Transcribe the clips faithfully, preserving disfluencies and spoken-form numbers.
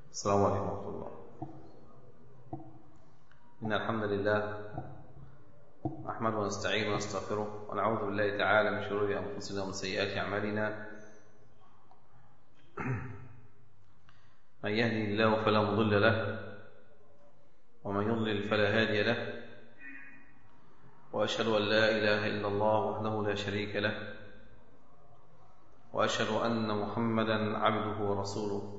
السلام عليكم ورحمة الله. إن الحمد لله نحمده ونستعينه ونستغفره ونعوذ بالله تعالى من شرور أنفسنا ومن سيئات أعمالنا. من يهدي الله فلا مضل له ومن يضلل فلا هادي له، وأشهد أن لا إله إلا الله وحده لا شريك له، وأشهد أن محمدا عبده ورسوله.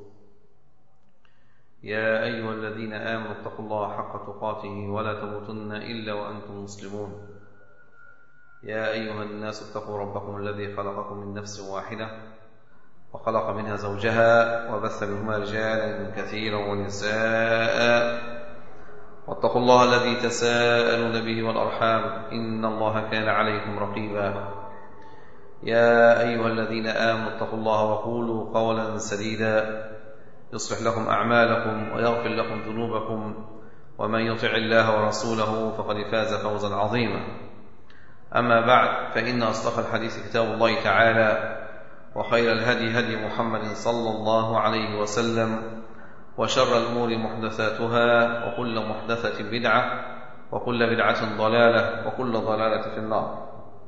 يا أيها الذين آمنوا اتقوا الله حق تقاته ولا تموتن إلا وأنتم مسلمون. يا أيها الناس اتقوا ربكم الذي خلقكم من نفس واحدة وخلق منها زوجها وبث منهما رجالا كثيرا ونساء، واتقوا الله الذي تساءلون به والأرحام إن الله كان عليكم رقيبا. يا أيها الذين آمنوا اتقوا الله وقولوا قولا سديدا يصلح لكم أعمالكم ويغفر لكم ذنوبكم، ومن يطع الله ورسوله فقد فاز فوزا عظيما. أما بعد، فإن أصدق الحديث كتاب الله تعالى، وخير الهدي هدي محمد صلى الله عليه وسلم، وشر الأمور محدثاتها، وكل محدثة بدعة، وكل بدعة ضلالة، وكل ضلالة في النار.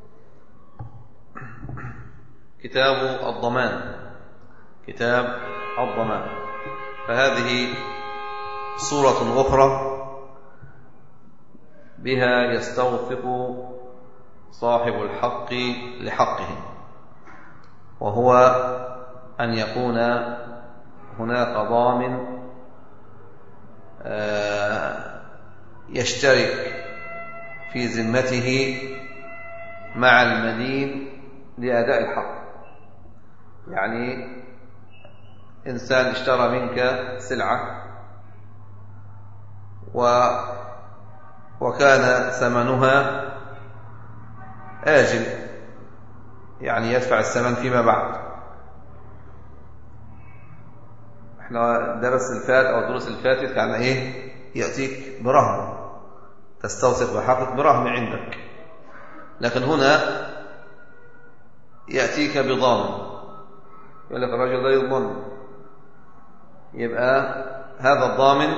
كتاب الضمان. كتاب الضمان، فهذه صورة أخرى بها يستوثق صاحب الحق لحقه، وهو أن يكون هناك ضامن يشترك في ذمته مع المدين لأداء الحق. يعني إنسان اشترى منك سلعة و وكان ثمنها آجل، يعني يدفع الثمن فيما بعد. احنا درس الفات أو الدروس الفاتت كان ايه؟ يأتيك برهن، تستوثق بحقك برهن عندك، لكن هنا يأتيك بضامن، يقول لك الرجل لا يضمن. يبقى هذا الضامن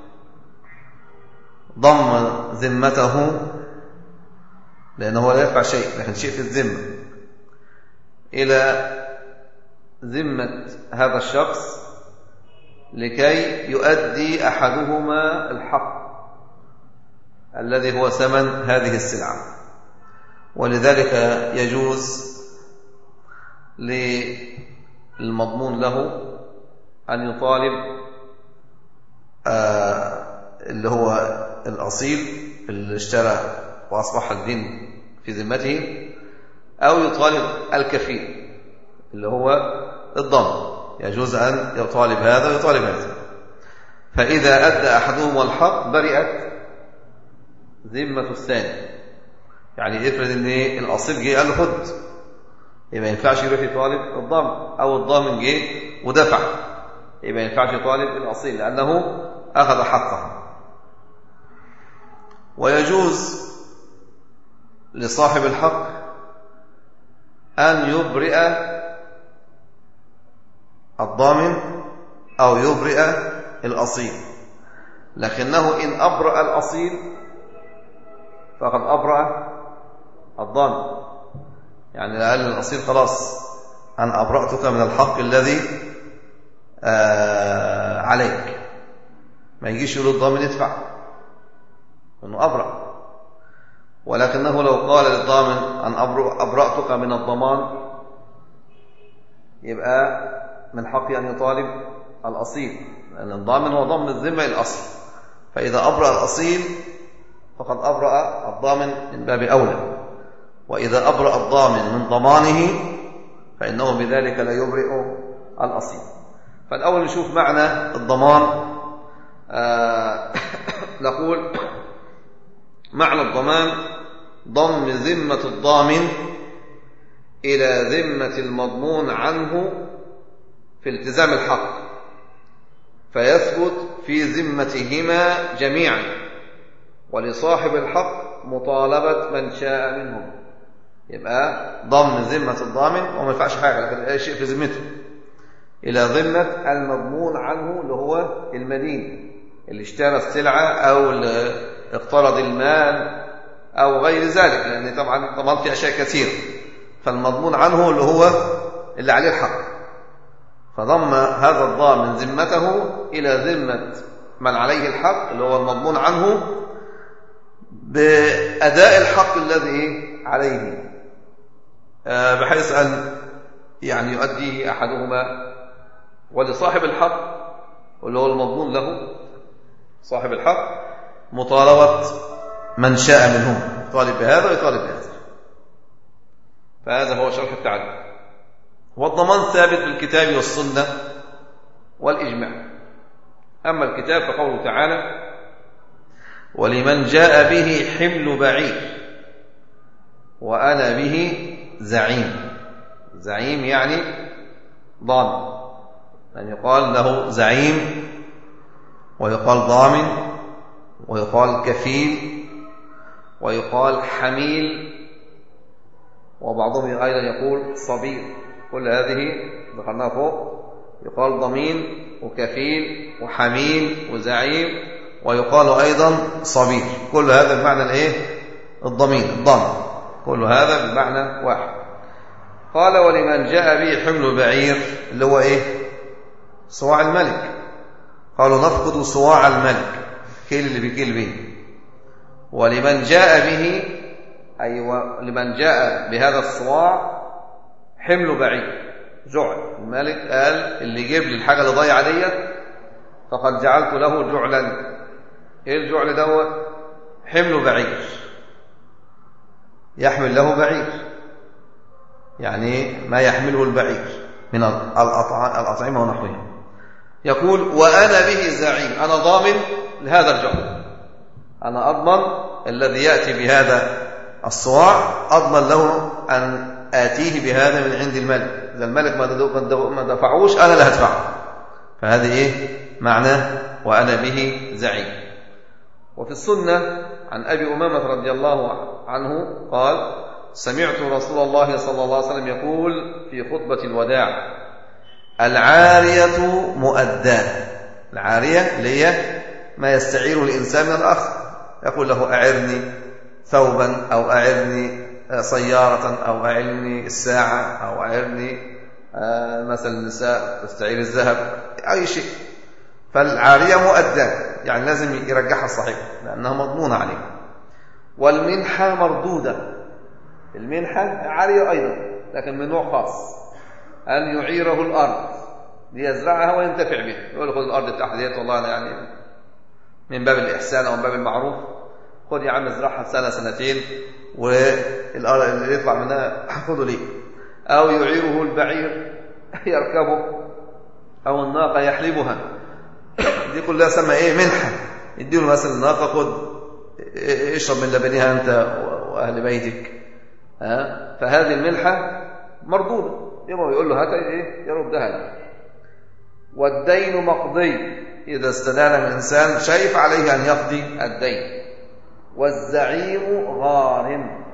ضم ذمته، لأنه لا يدفع شيء لكن شيء في الذمة، إلى ذمة هذا الشخص لكي يؤدي أحدهما الحق الذي هو ثمن هذه السلعة. ولذلك يجوز للمضمون له أن يطالب آه اللي هو الأصيل اللي اشترى وأصبح الدين في ذمته، أو يطالب الكفيل اللي هو الضامن. يجوز أن يطالب هذا ويطالب هذا، فإذا أدى أحدهما الحق برئت ذمة الثاني. يعني افرض ان الأصيل جه قال له خد، يبقى ما ينفعش يروح يطالب الضامن، أو الضامن جه ودفع، يبقى ما ينفعش يطالب الأصيل لأنه أخذ حقه. ويجوز لصاحب الحق أن يبرئ الضامن أو يبرئ الأصيل، لكنه إن أبرأ الأصيل فقد أبرأ الضامن. يعني قال الأصيل خلاص أنا أبرأتك من الحق الذي آه عليك، ما يجيش يقول الضامن ادفع أنه أبرأ. ولكنه لو قال للضامن أن أبرأتك من الضمان، يبقى من حقي أن يطالب الأصيل، لأن الضامن هو ضمن الذمة الأصل. فإذا أبرأ الأصيل فقد أبرأ الضامن من باب أولى، وإذا أبرأ الضامن من ضمانه فإنه بذلك لا يبرئ الأصيل. فالأول نشوف معنى الضمان. آه نقول معنى الضمان ضم ذمة الضامن إلى ذمة المضمون عنه في التزام الحق، فيثبت في ذمتهما جميعا، ولصاحب الحق مطالبة من شاء منهم. يبقى ضم ذمة الضامن وما ينفعش حاجة، لكن أي شيء في ذمته إلى ذمة المضمون عنه اللي هو المدين، اللي اشترى السلعة أو اللي اقترض المال أو غير ذلك، لأن طبعا ضمان في أشياء كثيرة. فالمضمون عنه اللي هو اللي عليه الحق، فضم هذا الضامن ذمته إلى ذمة من عليه الحق اللي هو المضمون عنه بأداء الحق الذي عليه، بحيث أن يعني يؤديه أحدهما. ولصاحب الحق واللي هو المضمون له صاحب الحق مطالبة من شاء منهم، يطالب بهذا ويطالب بهذا. فهذا هو شرح التعدد. والضمان ثابت بالكتاب والسنة والإجماع. أما الكتاب فقوله تعالى: ولمن جاء به حمل بعير وأنا به زعيم. زعيم يعني ضامن، يعني يقال له زعيم ويقال ضامن ويقال كفيل ويقال حميل، وبعضهم أيضا يقول صبير. كل هذه ذكرناها فوق، يقال ضمين وكفيل وحميل وزعيم، ويقال أيضا صبير. كل هذا بمعنى الايه؟ الضمين، الضامن، كل هذا بمعنى واحد. قال: ولمن جاء به حمل بعير اللي هو ايه؟ صواع الملك. قالوا نفقد صواع الملك، كيل اللي بيكيل به. ولمن جاء به أيوة لمن جاء بهذا الصواع حمل بعير، جعل. الملك قال: اللي يجيب لي الحاجة اللي ضايعة ديت فقد جعلت له جعلا. ايه الجعل دوت؟ حمل بعير، يحمل له بعير، يعني ما يحمله البعير من الأطعمة ونحوها. يقول: وأنا به زعيم، أنا ضامن لهذا الجعل، أنا أضمن الذي يأتي بهذا الصواع، أضمن له أن آتيه بهذا من عند الملك. إذا الملك ما دفعوش أنا اللي هدفعه. فهذه إيه معنى وأنا به زعيم. وفي السنة عن أبي أمامة رضي الله عنه قال: سمعت رسول الله صلى الله عليه وسلم يقول في خطبة الوداع: العارية مؤداة. العارية اللي هي ما يستعير الإنسان من الآخر، يقول له: أعرني ثوبا، أو أعرني سيارة، أو أعرني الساعة، أو أعرني مثلا النساء تستعير الذهب، أي شيء. فالعارية مؤداة، يعني لازم يرجعها الصحيح لأنها مضمونة عليه. والمنحة مردودة. المنحة عارية أيضا لكن من نوع خاص، أن يعيره الأرض ليزرعها وينتفع بها. يقول: خذ الأرض تحت ديت، والله أنا يعني من باب الإحسان أو من باب المعروف، خذ يا عم ازرعها سنة سنتين والأرض اللي يطلع منها خذه لي. أو يعيره البعير يركبه، أو الناقة يحلبها. دي كلها سمى إيه؟ منحة. يديله مثلا الناقة: خذ اشرب من لبنها أنت وأهل بيتك. ها؟ فهذه المنحة مردودة، يبقى يقول له هات إيه؟ يردها له. والدين مقضي، إذا استدان من إنسان شيء فعليه أن يقضي الدين. والزعيم غارم.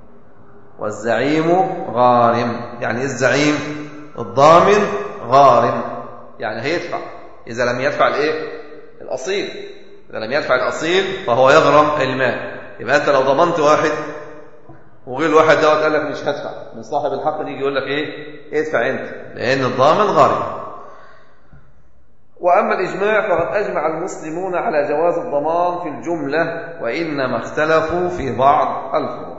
والزعيم غارم يعني الزعيم الضامن غارم، يعني هيدفع إذا لم يدفع الإيه؟ الأصيل. إذا لم يدفع الأصيل فهو يغرم المال. يبقى أنت لو ضمنت واحد وغير الواحد دوت قال لك مش هدفع، من صاحب الحق يجي يقول لك إيه؟ ادفع أنت، لأن الضامن غارم. وأما الإجماع فقد أجمع المسلمون على جواز الضمان في الجملة، وإنما اختلفوا في بعض الفروع.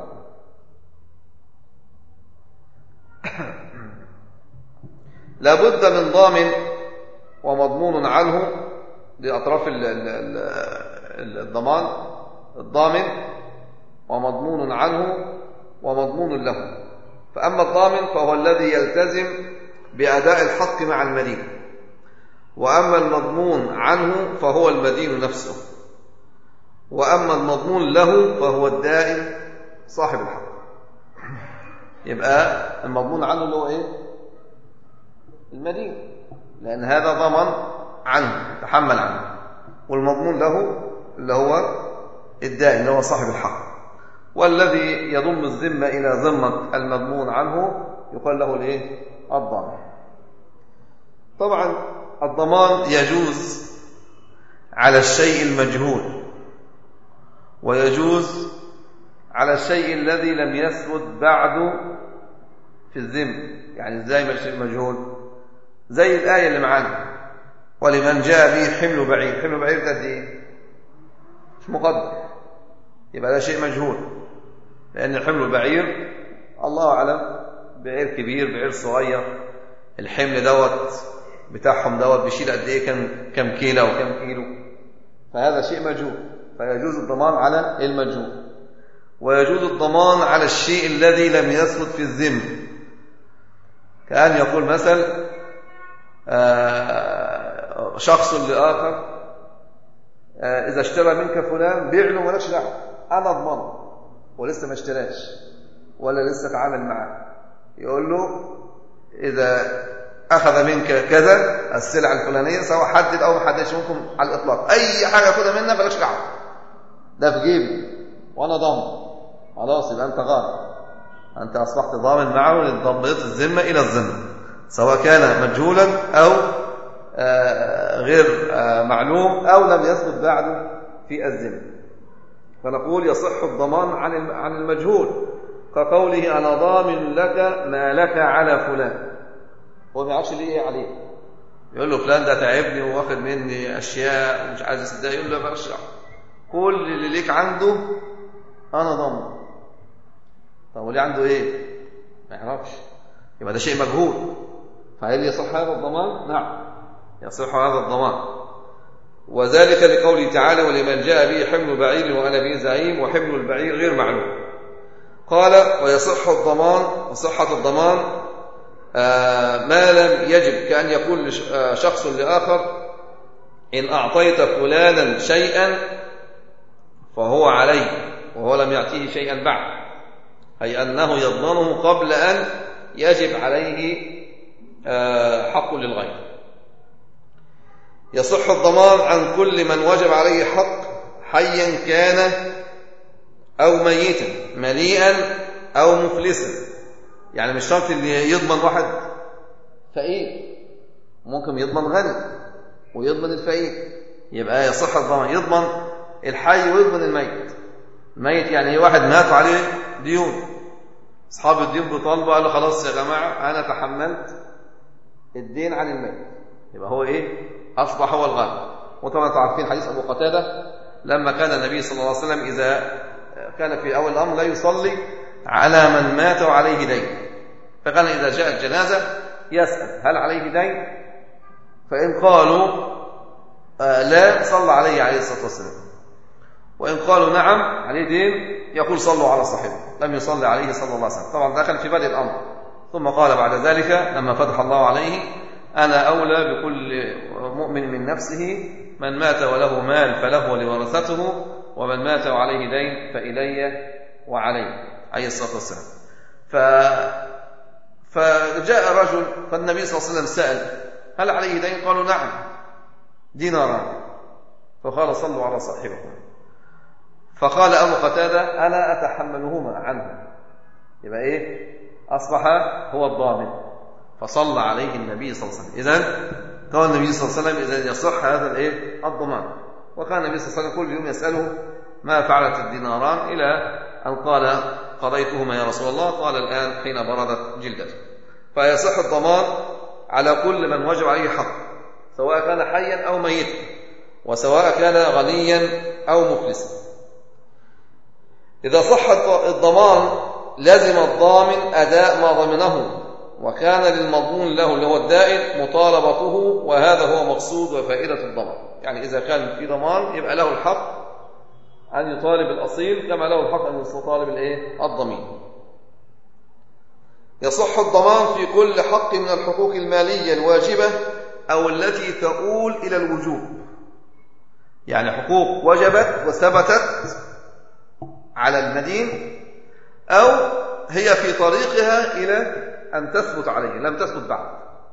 لابد من ضامن ومضمون عنه لأطراف الضمان، الضامن ومضمون عنه ومضمون له. فأما الضامن فهو الذي يلتزم بأداء الحق مع المدين، وأما المضمون عنه فهو المدين نفسه، وأما المضمون له فهو الدائن صاحب الحق. يبقى المضمون عنه اللي هو إيه؟ المدين، لأن هذا ضمن عنه، تحمل عنه. والمضمون له اللي هو الدائن اللي هو صاحب الحق. والذي يضم الذمة إلى ذمة المضمون عنه يقال له الإيه؟ الضامن. طبعا الضمان يجوز على الشيء المجهول ويجوز على الشيء الذي لم يثبت بعد في الذمة. يعني ازاي ما الشيء المجهول؟ زي الآية اللي معانا ولمن جاء به حمل بعير. حمل بعير ده قد ايه؟ مش مقدر، يبقى ده شيء مجهول، لأن الحمل البعير الله أعلم، بعير كبير بعير صغير، الحمل دوت بتاعهم دوت بيشيل قد ايه، كم كم كيلو وكم كيلو، فهذا شيء مجهول، فيجوز الضمان على المجهول. ويجوز الضمان على الشيء الذي لم يثبت في الذمة، كأن يقول مثل شخص لآخر إذا اشترى منك فلان بيع له مالكش دعوة، أنا أضمنه، ولسه ما اشتراش ولا لسه تعامل معاه، يقول له إذا أخذ منك كذا السلعة الفلانية، سواء حدد أو ما حددش، ممكن على الإطلاق أي حاجة أخذها منها بلاش دعوة، ده في جيبي وأنا ضامن، خلاص يبقى أنت غالب، أنت أصبحت ضامن معه لتضبيط الذمة إلى الذمة، سواء كان مجهولا أو غير معلوم أو لم يثبت بعده في الذمة. فنقول يصح الضمان عن المجهول، كقوله أنا ضامن لك ما لك على فلان. هو ما يعرفش ليه عليه، يقول له فلان ده تعبني واخد مني أشياء ومش عايز يصدق، يقول له بلاش دعوة، كل اللي ليك عنده أنا ضامن. طب واللي عنده إيه؟ ما يعرفش، يبقى ده شيء مجهول. فهل يصح هذا الضمان؟ نعم يصح هذا الضمان، وذلك لقوله تعالى ولمن جاء به حمل بعير وأنا به زعيم، وحمل البعير غير معلوم. قال ويصح الضمان، وصحة الضمان آه ما لم يجب، كأن يقول شخص لآخر إن أعطيت فلانا شيئا فهو عليه وهو لم يعطيه شيئا بعد، أي أنه يضمنه قبل أن يجب عليه آه حق للغير. يصح الضمان عن كل من وجب عليه حق حيا كان أو ميتا، مليئا أو مفلسا. يعني مش شرط اللي يضمن واحد فقير، ممكن يضمن غني ويضمن الفقير، يبقى يصح الضمان، يضمن الحي ويضمن الميت. الميت يعني واحد مات عليه ديون، أصحاب الدين بيطالبوا، قال له خلاص يا جماعة أنا تحملت الدين عن الميت، يبقى هو إيه؟ أصبح هو الغالب. وطبعا تعرفين حديث أبو قتادة لما كان النبي صلى الله عليه وسلم إذا كان في أول الأمر لا يصلي على من مات وعليه دين، فكان إذا جاء الجنازة يسأل هل عليه دين، فإن قالوا آه لا صلى عليه عليه الصلاة والسلام، وإن قالوا نعم عليه دين يقول صلوا على صاحبه، لم يصلي عليه صلى الله عليه وسلم. طبعا ده كان في بدء الأمر، ثم قال بعد ذلك لما فتح الله عليه أنا أولى بكل مؤمن من نفسه، من مات وله مال فله ولورثته، ومن مات وعليه دين فإلي وعليه عليه الصلاة والسلام. ف... فجاء رجل فالنبي صلى الله عليه وسلم سأل هل عليه دين؟ قالوا نعم ديناران، فقال صلوا على صاحبكم. فقال أبو قتادة أنا أتحملهما عنه، يبقى إيه؟ أصبح هو الضامن، فصلى عليه النبي صلى الله عليه وسلم. إذن قال النبي صلى الله عليه وسلم إذن يصح هذا الإيه؟ الضمان. وكان النبي صلى الله عليه وسلم كل يوم يسأله ما فعلت الديناران، إلى أن قال قضيتهما يا رسول الله، قال الآن حين بردت جلدته. فيصح الضمان على كل من وجب عليه حق، سواء كان حيا أو ميتا، وسواء كان غنيا أو مفلسا. إذا صح الضمان لازم الضامن أداء ما ضمنه، وكان للمضمون له اللي هو الدائن مطالبته، وهذا هو مقصود وفائدة الضمان. يعني إذا كان في ضمان يبقى له الحق أن يطالب الأصيل كما له الحق أن يطالب الإيه؟ الضمين. يصح الضمان في كل حق من الحقوق المالية الواجبة أو التي تؤول إلى الوجوب، يعني حقوق وجبت وثبتت على المدين، أو هي في طريقها إلى أن تثبت عليه، لم تثبت بعد.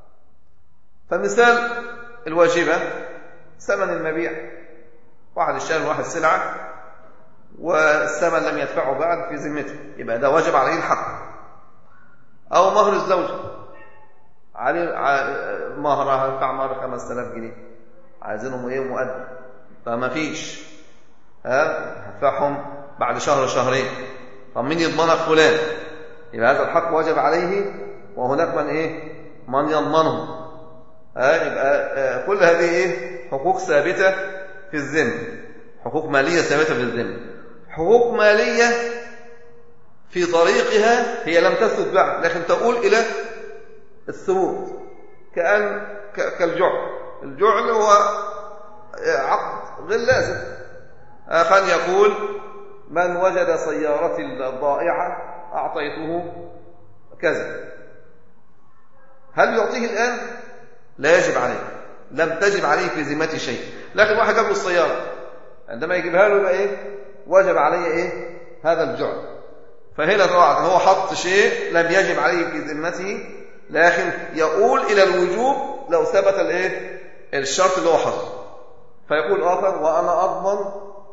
فمثال الواجبة ثمن المبيع، واحد اشترى واحد سلعة والثمن لم يدفعه بعد في ذمته، يبقى ده واجب عليه الحق. أو مهر الزوجة، عليه مهر بتاع مهر خمسة آلاف جنيه، عايزينهم ايه مؤدب، فما فيش، ها هدفعهم بعد شهر شهرين، طب مين يضمنك؟ فلان. يبقى هذا الحق وجب عليه، وهناك من ايه من يضمنه. ها يبقى كل هذه ايه حقوق ثابته في الذمه، حقوق ماليه ثابته في الذمه. حقوق ماليه في طريقها هي لم تثبت بعد، لكن تقول الى الثبوت، كأن كالجعل. الجعل هو عقد غير لازم، كان يقول من وجد سيارتي الضائعة أعطيته كذا، هل يعطيه الآن؟ لا يجب عليه، لم تجب عليه في ذمته شيء. لكن واحد جاب له السيارة، عندما يجيبها له يبقى إيه وجب عليه إيه هذا الجعل. فهنا طبعا هو حط شيء لم يجب عليه في ذمته، لكن يقول إلى الوجوب لو ثبت الايه الشرط اللي هو حطه. فيقول آخر وأنا أضمن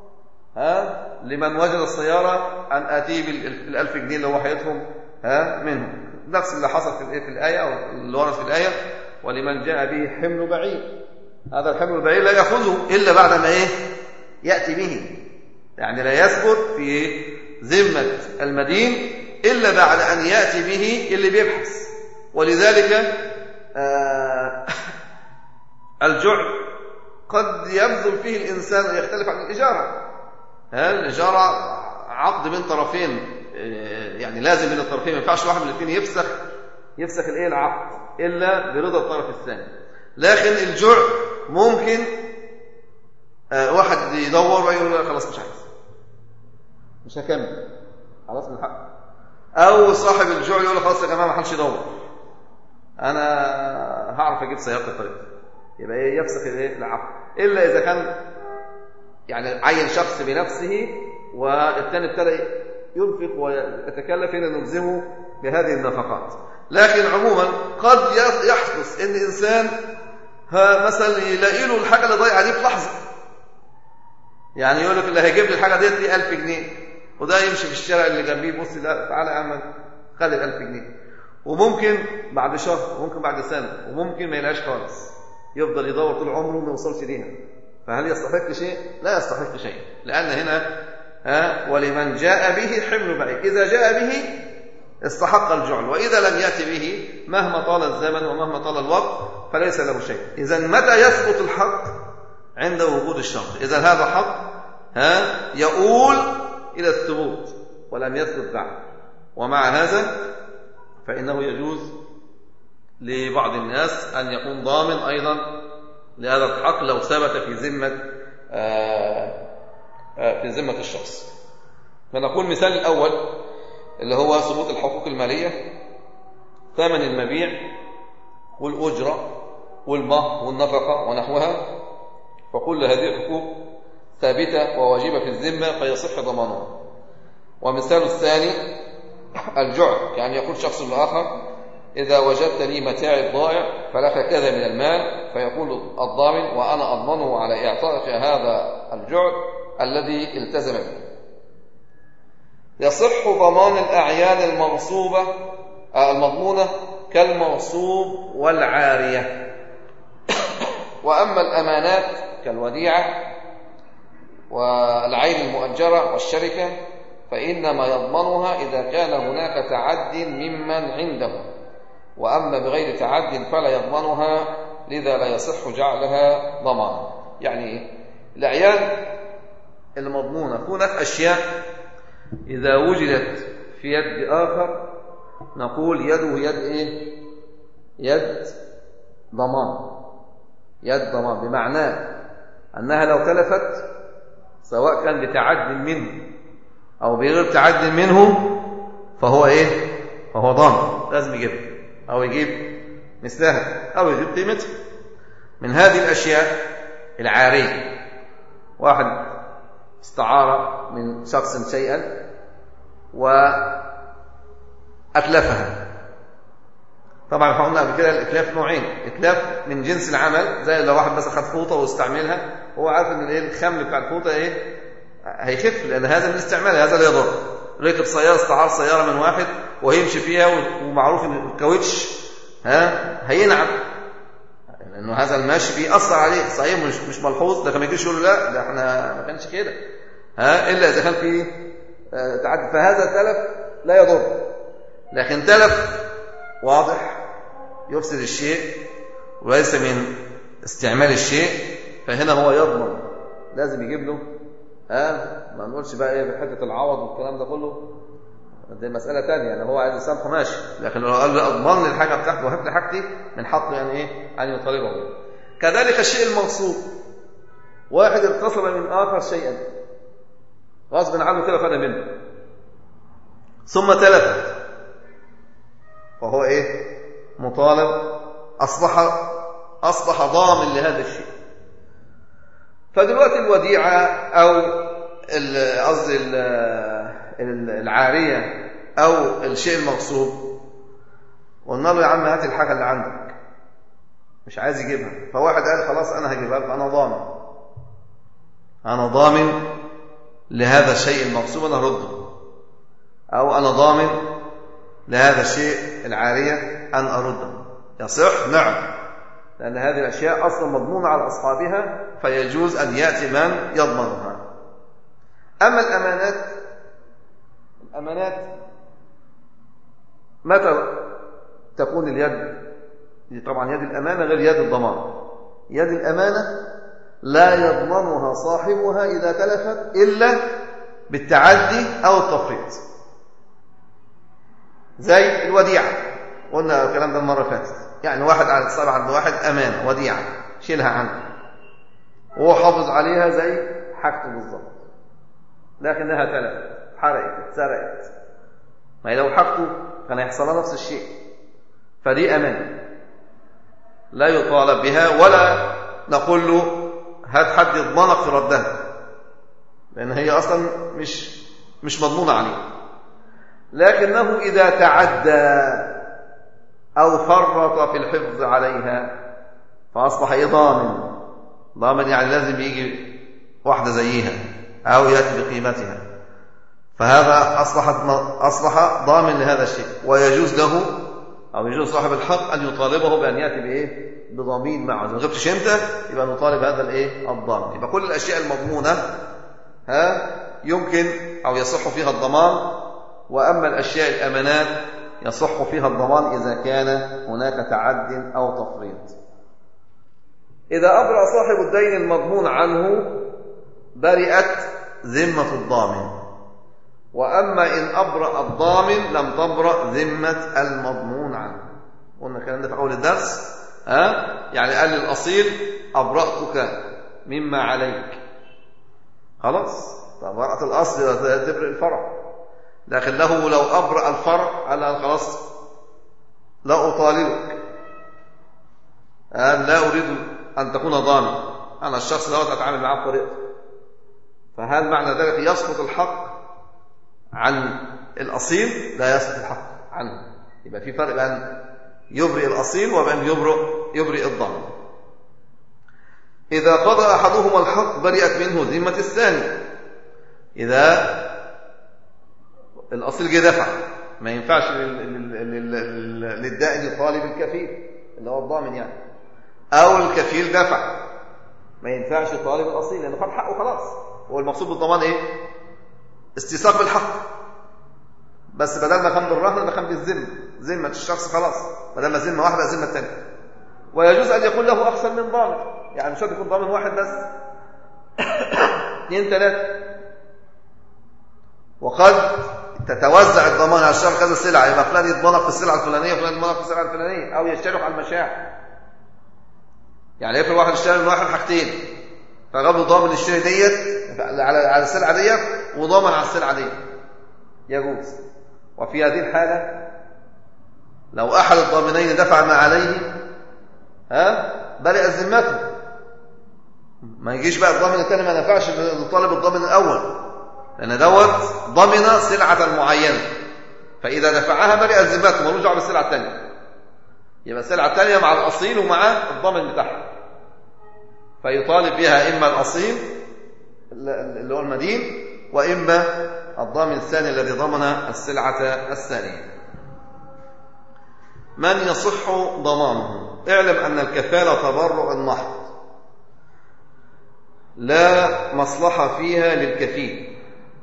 ها لمن وجد السيارة أن آتيه بالألف جنيه اللي هو حياتهم ها منه، نفس اللي حصل في في الآية أو اللي ورد في الآية ولمن جاء به حمل بعير. هذا الحمل البعير لا يأخذه إلا بعد ما إيه يأتي به، يعني لا يثبت في ذمة المدين إلا بعد أن يأتي به اللي بيبحث. ولذلك آه الجعل قد يبذل فيه الإنسان ويختلف عن الإجارة. ها الإجارة عقد بين طرفين، يعني لازم بين الطرفين، ما ينفعش واحد من الاثنين يفسخ يفسخ الايه العقد إلا برضا الطرف الثاني. لكن الجعل ممكن آه واحد يدور ويقول خلاص مش عايز، مش هكمل، خلاص من حق. أو صاحب الجعل يقول خلاص يا جماعة ما حدش يدور، أنا هعرف أجيب سيارة الطريق، يبقى إيه يفسخ الإيه العقد، إلا إذا كان يعني عين شخص بنفسه والثاني ابتدى ينفق ويتكلف هنا نلزمه بهذه النفقات. لكن عموما قد يحدث إن إنسان ها مثلا يلاقي له الحاجة اللي ضايعة دي في لحظة، يعني يقول لك اللي هيجيب لي الحاجة ديت دي ألف جنيه، وده يمشي في الشارع اللي جنبيه يبص لا تعالى يا عم خلي الألف جنيه، وممكن بعد شهر وممكن بعد سنة وممكن ما يلاقيش خالص، يفضل يدور طول عمره وما يوصلش ليها. فهل يستحق شيء؟ لا يستحق شيء، لأن هنا ها ولمن جاء به حمل بعير، إذا جاء به استحق الجعل، وإذا لم يأتي به مهما طال الزمن ومهما طال الوقت فليس له شيء. إذا متى يثبت الحق؟ عند وجود الشرط. إذا هذا حق ها يؤول إلى الثبوت ولم يثبت بعد، ومع هذا فإنه يجوز لبعض الناس أن يكون ضامن أيضا لهذا الحق لو ثبت في ذمة في ذمة الشخص. فنقول مثال الأول اللي هو ثبوت الحقوق المالية، ثمن المبيع والأجرة والمهر والنفقة ونحوها، فكل هذه الحقوق ثابتة وواجبة في الذمة فيصح ضمانها. ومثال الثاني الجعل، يعني يقول شخص لآخر إذا وجدت لي متاعي الضائع فلك كذا من المال، فيقول الضامن وأنا أضمنه على إعطائك هذا الجعل الذي التزم به. يصح ضمان الأعيان المغصوبة المضمونة كالمغصوب والعارية. وأما الأمانات كالوديعة والعين المؤجرة والشركة فإنما يضمنها إذا كان هناك تعد ممن عنده، وأما بغير تعد فلا يضمنها، لذا لا يصح جعلها ضمان. يعني الأعيان المضمونة هناك أشياء إذا وجدت في يد آخر نقول يده يد إيه؟ يد ضمان، يد ضمان، بمعنى أنها لو تلفت سواء كان بتعد منه أو بغير تعد منه فهو إيه؟ فهو ضامن، لازم يجيب أو يجيب مثلها أو يجيب قيمتها. من هذه الأشياء العارية، واحد استعار من شخص شيئا وأتلفها. طبعا احنا قلنا قبل كده الإتلاف نوعين، إتلاف من جنس العمل زي لو واحد بس أخذ فوطة واستعملها هو عارف إن إيه الخم بتاع الفوطة إيه هيخف لأن هذا من الاستعمال، هذا لا يضر. ركب سيارة، استعار سيارة من واحد وهيمشي فيها ومعروف إن الكاوتش ها هينعم، لأنه هذا المشي بيأثر عليه. صحيح مش مش ملحوظ، ده ما يجيش يقول لا ده احنا ما كانش كده، ها إلا إذا كان في تعدي، فهذا تلف لا يضر. لكن تلف واضح يفسد الشيء وليس من استعمال الشيء، فهنا هو يضمن، لازم يجيب له، ها ما نقولش بقى ايه بحته العوض والكلام ده كله، دي مساله ثانيه. يعني هو عايز يسامحه ماشي، لكن لو قال له اضمن لي الحاجه بتاعتي وهات لي حاجتي، من حقه يعني ايه ان يطالبه. كذلك الشيء المغصوب، واحد اغتصب من اخر شيئا غصب عنه كده خد منه ثم تلفت، وهو ايه مطالب، اصبح اصبح ضامن لهذا الشيء. فدلوقتي الوديعه او قصدي العاريه او الشيء المغصوب، قلنا له يا عم هات الحاجه اللي عندك، مش عايز يجيبها، فواحد قال خلاص انا هجيبها لك، انا ضامن انا ضامن لهذا الشيء المغصوب انا ارده، او انا ضامن لهذا الشيء العاريه ان ارده. يصح؟ نعم، لان هذه الاشياء اصلا مضمونه على اصحابها، فيجوز ان ياتي من يضمنها. اما الامانات، الامانات متى تكون اليد؟ طبعا يد الامانه غير يد الضمان. يد الامانه لا يضمنها صاحبها اذا تلفت الا بالتعدي او التفريط، زي الوديعه، قلنا الكلام ده المره اللي فاتت. يعني واحد على اتصال عند واحد امانه وديعه شيلها عنه وهو حافظ عليها زي حاجته بالظبط، لكنها تلفت، حرقت، اتسرقت، ما لو حاجته كان هيحصل لها نفس الشيء، فدي امانه لا يطالب بها، ولا نقول له هات حد يضمنك في ردها، لان هي اصلا مش مش مضمونه عليه. لكنه اذا تعدى او فرط في الحفظ عليها فاصبح ايه ضامن. ضامن يعني لازم يجي واحده زيها او ياتي بقيمتها، فهذا اصبح اصبح ضامن لهذا الشيء، ويجوز له او يجوز صاحب الحق ان يطالبه بان ياتي بايه بضمين معه. اذا ما جبتش انت يبقى نطالب هذا الايه الضامن. يبقى كل الاشياء المضمونه ها يمكن او يصح فيها الضمان، واما الاشياء الامانات يصح فيها الضمان اذا كان هناك تعد او تفريط. اذا ابرأ صاحب الدين المضمون عنه برئت ذمه الضامن، واما ان ابرأ الضامن لم تبرأ ذمه المضمون عنه. قلنا الكلام ده في اول الدرس، ها يعني قال للاصيل ابرأتك مما عليك، خلاص برأت الاصل تبرئ الفرع، لكن له لو ابرأ الفرع قال له خلاص لا اطالبك، قال لا اريد ان تكون ضامن، انا الشخص دوت اتعامل معاه بطريقته. فهل معنى ذلك يسقط الحق عن الاصيل؟ لا يسقط الحق عنه. يبقى في فرق بين يبرئ الاصيل وبين يبرئ يبرئ الضامن. اذا قضى احدهما الحق برئت منه ذمه الثاني. اذا الاصيل جه دفع، ما ينفعش للدائن يطالب الكفيل اللي هو الضامن يعني، او الكفيل دفع، ما ينفعش يطالب الاصيل لانه خد حقه خلاص. هو المقصود بالضمان ايه؟ استيثاق بالحق، بس بدل ما كان بالرهن ده كان بالذمه، ذمه الشخص خلاص، بدل ما ذمه واحده ذمه الثانيه. ويجوز ان يكون له اكثر من ضامن، يعني مش شرط يكون ضامن واحد بس، اثنين ثلاثه. وقد تتوزع الضمان على الشخص كذا سلعه، يبقى فلان يضمنك في السلعه الفلانيه وفلان يضمنك في السلعه الفلانيه، او يشترك على المشاع. يعني افرض واحد اشترى من واحد حاجتين، فجاب له ضامن الشيء ديت على على السلعه ديت وضامن على السلعه ديت، يجوز. وفي هذه الحاله لو احد الضامنين دفع ما عليه ها برئ ذمته، ما يجيش بقى الضامن الثاني ما نفعش لطالب الضامن الاول، لان دوت ضمن سلعه معينه، فاذا دفعها برئ ذمته، ملوش دعوه بالسلعه الثانيه. يبقى السلعه الثانيه مع الاصيل ومع الضامن بتاعها، فيطالب بها اما الاصيل اللي هو المدين، واما الضامن الثاني الذي ضمن السلعه الثانيه. من يصح ضمانه. اعلم أن الكفالة تبرع محض لا مصلحة فيها للكفيل،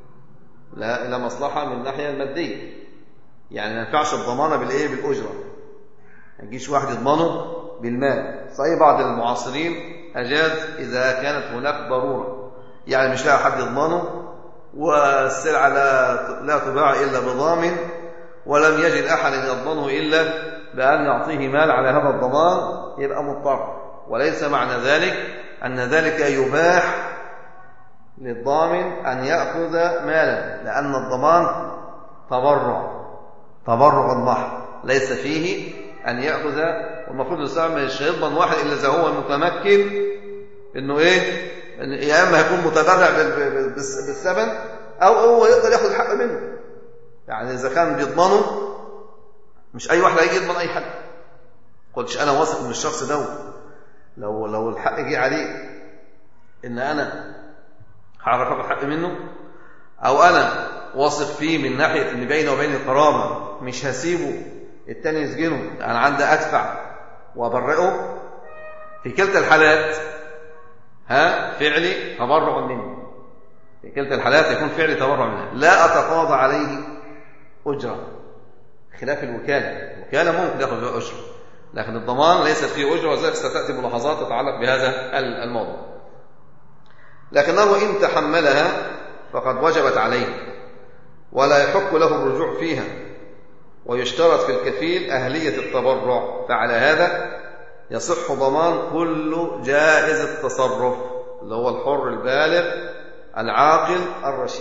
لا لا مصلحة من الناحية المادية، يعني ما ينفعش الضمانة بالإيه؟ بالأجرة. ما يجيش واحد يضمنه بالمال. صحيح بعض المعاصرين أجاز إذا كانت هناك ضرورة، يعني مش لاقي حد يضمنه والسلعة لا لا تباع إلا بضامن، ولم يجد أحد يضمنه إلا بأن يعطيه مال على هذا الضمان، يبقى مضطر. وليس معنى ذلك أن ذلك يباح للضامن أن يأخذ مالا، لأن الضمان تبرع تبرع محض ليس فيه أن يأخذ. والمفروض الإنسان مش يضمن واحد إلا إذا هو متمكن إنه إيه؟ إن يا إما هيكون متبرع بالثمن أو هو يقدر يأخذ الحق منه. يعني إذا كان بيضمنه، مش أي واحد هيجي يضمن أي حد. قلتش أنا واثق من الشخص ده، لو لو الحق جه عليه إن أنا هعرف أخذ الحق منه، أو أنا واثق فيه من ناحية إن بينه وبين القرابة مش هسيبه التاني يسجنه، أنا عندي أدفع وأبرئه. في كلتا الحالات ها فعلي تبرع منه، في كلتا الحالات يكون فعلي تبرع منه، لا أتقاضى عليه أجرة، خلاف الوكالة. الوكالة ممكن يأخذ بها أجرة، لكن الضمان ليس فيه أجرة، وذلك ستأتي ملاحظات تتعلق بهذا الموضوع. لكنه إن تحملها فقد وجبت عليه، ولا يحق له الرجوع فيها، ويشترط في الكفيل أهلية التبرع. فعلى هذا يصح ضمان كل جائز التصرف، اللي هو الحر البالغ العاقل الرشيد،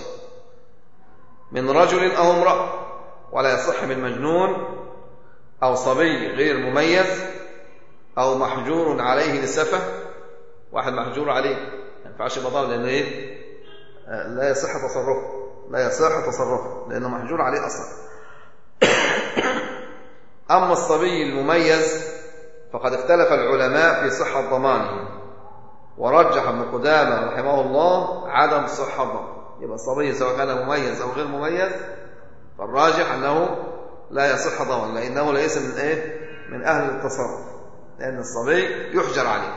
من رجل أو امرأة، ولا يصح من مجنون أو صبي غير مميز أو محجور عليه لسفة. واحد محجور عليه ما ينفعش بضال، لأنه إيه؟ لا يصح تصرفه، لا يصح تصرفه لأنه محجور عليه أصلا. أما الصبي المميز فقد اختلف العلماء في صحة ضمانه، ورجح ابن قدامة رحمه الله عدم صحة ضمانه. يبقى الصبي سواء كان مميز أو غير مميز فالراجح أنه لا يصح ضمانه، لأنه ليس من إيه؟ من أهل التصرف، لأن الصبي يحجر عليه.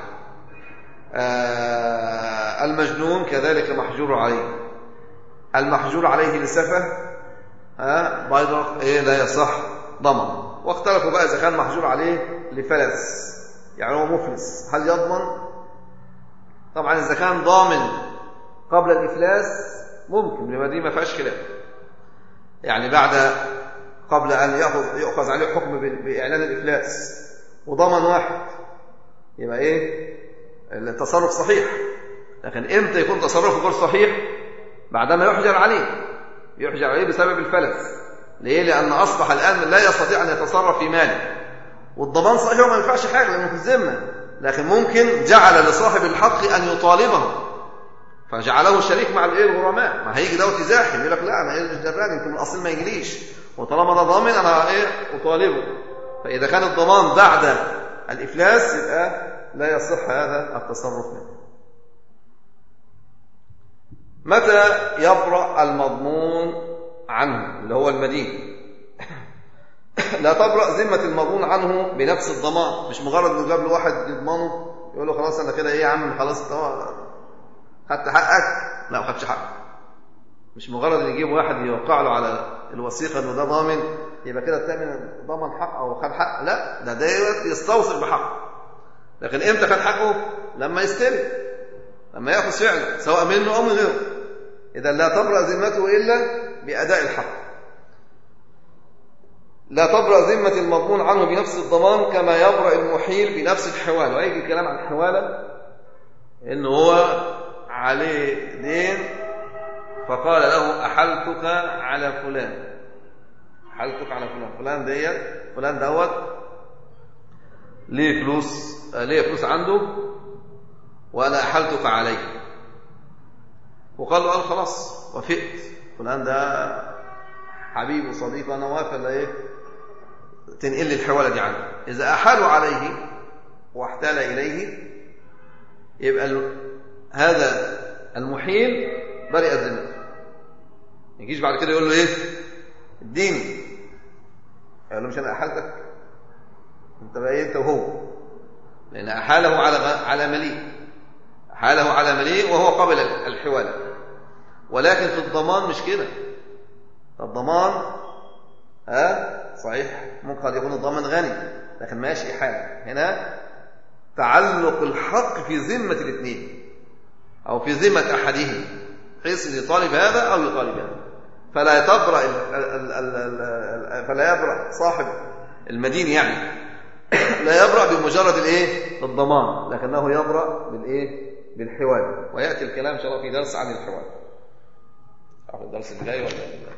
آه المجنون كذلك محجور عليه. المحجور عليه لسفة ها بيضة إيه؟ لا يصح ضمانه. واختلفوا بقى إذا كان محجور عليه لفلس، يعني هو مفلس، هل يضمن؟ طبعا إذا كان ضامن قبل الإفلاس ممكن، لما دي ما فيهاش خلاف. يعني بعد قبل أن يأخذ يأخذ عليه حكم بإعلان الإفلاس وضمن واحد، يبقى إيه؟ التصرف صحيح. لكن إمتى يكون تصرفه غير صحيح؟ بعدما يحجر عليه، يحجر عليه بسبب الفلس. ليه؟ لأن أصبح الآن لا يستطيع أن يتصرف في ماله، والضمان صحيح وما ينفعش حاجة لأنه في الذمة، لكن ممكن جعل لصاحب الحق أن يطالبه، فجعله شريك مع الايه الغرماء. ما هيجي دوت يزاحم يقول لك لا انا مش دراني، يمكن الاصل ما يجيليش، وطالما ده ضامن انا ايه اطالبه. فاذا كان الضمان بعد الافلاس يبقى لا يصح هذا التصرف منه. متى يبرأ المضمون عنه اللي هو المدين؟ لا تبرأ ذمة المضمون عنه بنفس الضمان، مش مجرد انه جاب له واحد يضمنه يقول له خلاص انا كده ايه يا عم خلاص خدت حقك. لا ما خدش حقك. مش مجرد ان يجيب واحد يوقع له على الوثيقه انه ده ضامن يبقى كده الثامن ضمن حق او خد حق. لا، ده ده يستوصل بحقه. لكن امتى خد حقه؟ لما يستلم، لما ياخذ فعلا سواء منه او من غيره. اذا لا تبرأ ذمته الا باداء الحق. لا تبرأ ذمة المضمون عنه بنفس الضمان كما يبرأ المحيل بنفس الحوالة. ويجي الكلام عن الحوالة إنه هو عليه دين فقال له أحلتك على فلان، أحلتك على فلان، فلان ديت فلان دوت ليه فلوس، ليه فلوس عنده وأنا أحلتك عليه. وقال له قال خلاص وافقت، فلان ده حبيب وصديق أنا وافق لا إيه تنقل لي الحوالة دي عنه. إذا أحالوا عليه واحتال إليه يبقى هذا المحيل برئ الذمة. ما يجيش بعد كده يقول له إيه اديني، يقول له مش أنا أحلتك، انت بقى انت وهو، لأن أحاله على على مليء، أحاله على مليء وهو قبل الحوالة. ولكن في الضمان مش كده. الضمان ها صحيح ممكن قد يكون الضمان غني لكن ماشي إحالة. هنا تعلق الحق في ذمة الاثنين أو في ذمة أحدهم، بحيث أن يطالب هذا أو يطالب هذا، فلا تبرأ فلا يبرأ صاحب المدين يعني لا يبرأ بمجرد الايه الضمان، لكنه يبرأ بالايه بالحوال. ويأتي الكلام إن شاء الله في درس عن الحوال، أو الدرس اللي جاي ولا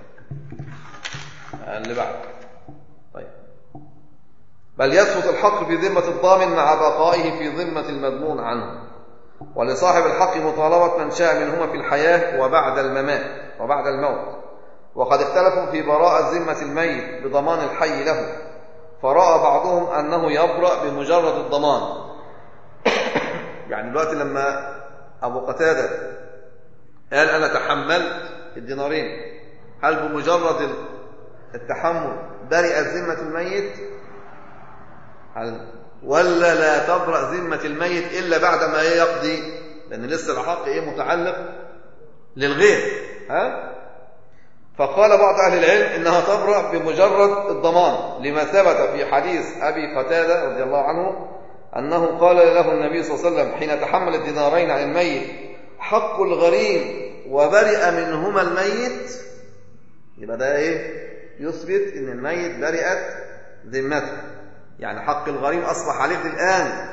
اللي بعد. طيب، بل يثبت الحق في ذمة الضامن مع بقائه في ذمة المضمون عنه، ولصاحب الحق مطالبة من شاء منهما في الحياة وبعد الممات وبعد الموت. وقد اختلفوا في براءة ذمة الميت بضمان الحي له، فرأى بعضهم أنه يبرأ بمجرد الضمان. يعني دلوقتي لما أبو قتادة قال أنا تحملت الدينارين، هل بمجرد التحمل برئت ذمة الميت هل ولا لا تبرأ ذمة الميت إلا بعد ما يقضي؟ لأن لسه الحق إيه متعلق للغير. ها؟ فقال بعض أهل العلم إنها تبرأ بمجرد الضمان، لما ثبت في حديث أبي قتادة رضي الله عنه أنه قال له النبي صلى الله عليه وسلم حين تحمل الدينارين عن الميت حق الغريم وبرئ منهما الميت. يبقى ده إيه؟ يثبت إن الميت برئت ذمته، يعني حق الغريم أصبح عليه الآن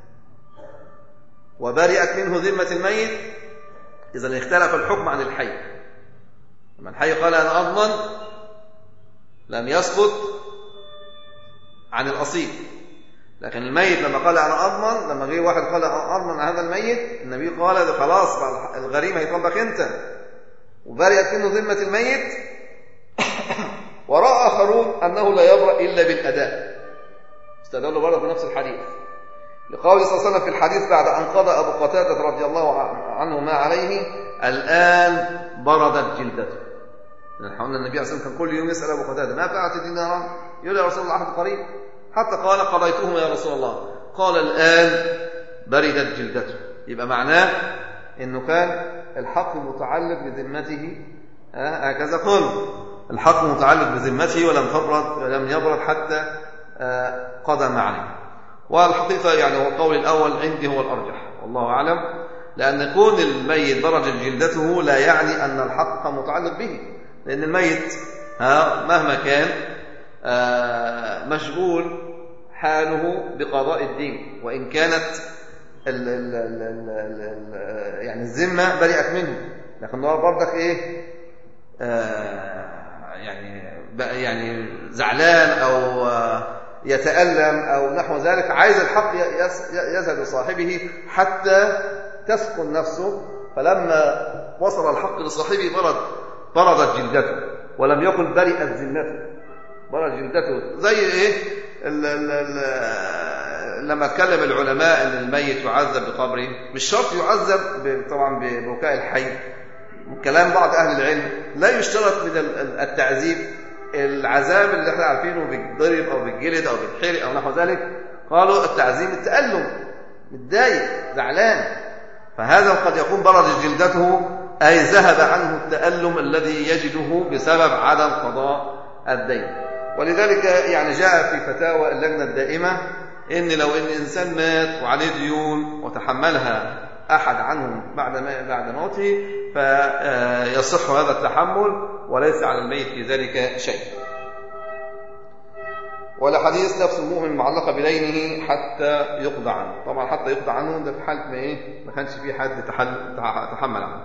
وبرئت منه ذمة الميت. إذا اختلف الحكم عن الحي. لما الحي قال أنا أضمن لم يسقط عن الأصيل، لكن الميت لما قال أنا أضمن، لما جه واحد قال أنا أضمن عن هذا الميت، النبي قال خلاص الغريم هيطلق أنت وبرئت منه ذمة الميت. ورأى آخرون أنه لا يبرأ إلا بالأداء، استدلوا برضه بنفس الحديث لقوله صلى الله عليه وسلم في الحديث بعد أن قضى أبو قتادة رضي الله عنه ما عليه الآن بردت جلدته. قلنا النبي عليه الصلاة والسلام كان كل يوم يسأل أبو قتادة ما فعلت الديناران؟ يقول يا رسول الله عهد قريب، حتى قال قضيتهما يا رسول الله، قال الآن بردت جلدته. يبقى معناه إنه كان الحق متعلق بذمته، هكذا قال الحق متعلق بذمته ولم تبرد ولم يبرد حتى قضى ما عليه. والحقيقة يعني هو القول الأول عندي هو الأرجح والله أعلم، لأن كون الميت برجت جلدته لا يعني أن الحق متعلق به، لأن الميت مهما كان مشغول حاله بقضاء الدين، وإن كانت ال ال ال ال ال يعني الذمة برئت منه، لكن هو برضك إيه يعني يعني زعلان أو يتألم أو نحو ذلك، عايز الحق يذهب لصاحبه حتى تسكن نفسه. فلما وصل الحق لصاحبه برد بردت جلدته، ولم يكن برئت ذمته، برد جلدته. زي ايه ال ال ال لما اتكلم العلماء ان الميت يعذب بقبره، مش شرط يعذب طبعا ببكاء الحي. كلام بعض اهل العلم لا يشترط من التعذيب العذاب اللي احنا عارفينه بالضرب او بالجلد او بالحرق او نحو ذلك. قالوا التعذيب التألم، متضايق زعلان، فهذا قد يكون بردت جلدته أي ذهب عنه التألم الذي يجده بسبب عدم قضاء الدين. ولذلك يعني جاء في فتاوى اللجنة الدائمة إن لو إن إنسان مات وعليه ديون وتحملها أحد عنهم بعد بعد موته فيصح هذا التحمل وليس على الميت في ذلك شيء. والحديث نفس المؤمن معلقة بدينه حتى يقضى عنه. طبعا حتى يقضى عنه ده في حالة ما إيه ما كانش فيه حد تحمل عنه.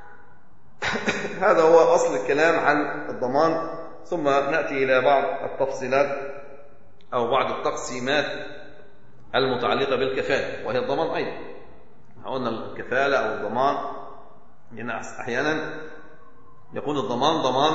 هذا هو أصل الكلام عن الضمان. ثم نأتي إلى بعض التفصيلات أو بعض التقسيمات المتعلقة بالكفالة، وهي الضمان أيضا. قلنا الكفالة أو الضمان لأن أحيانا يكون الضمان ضمان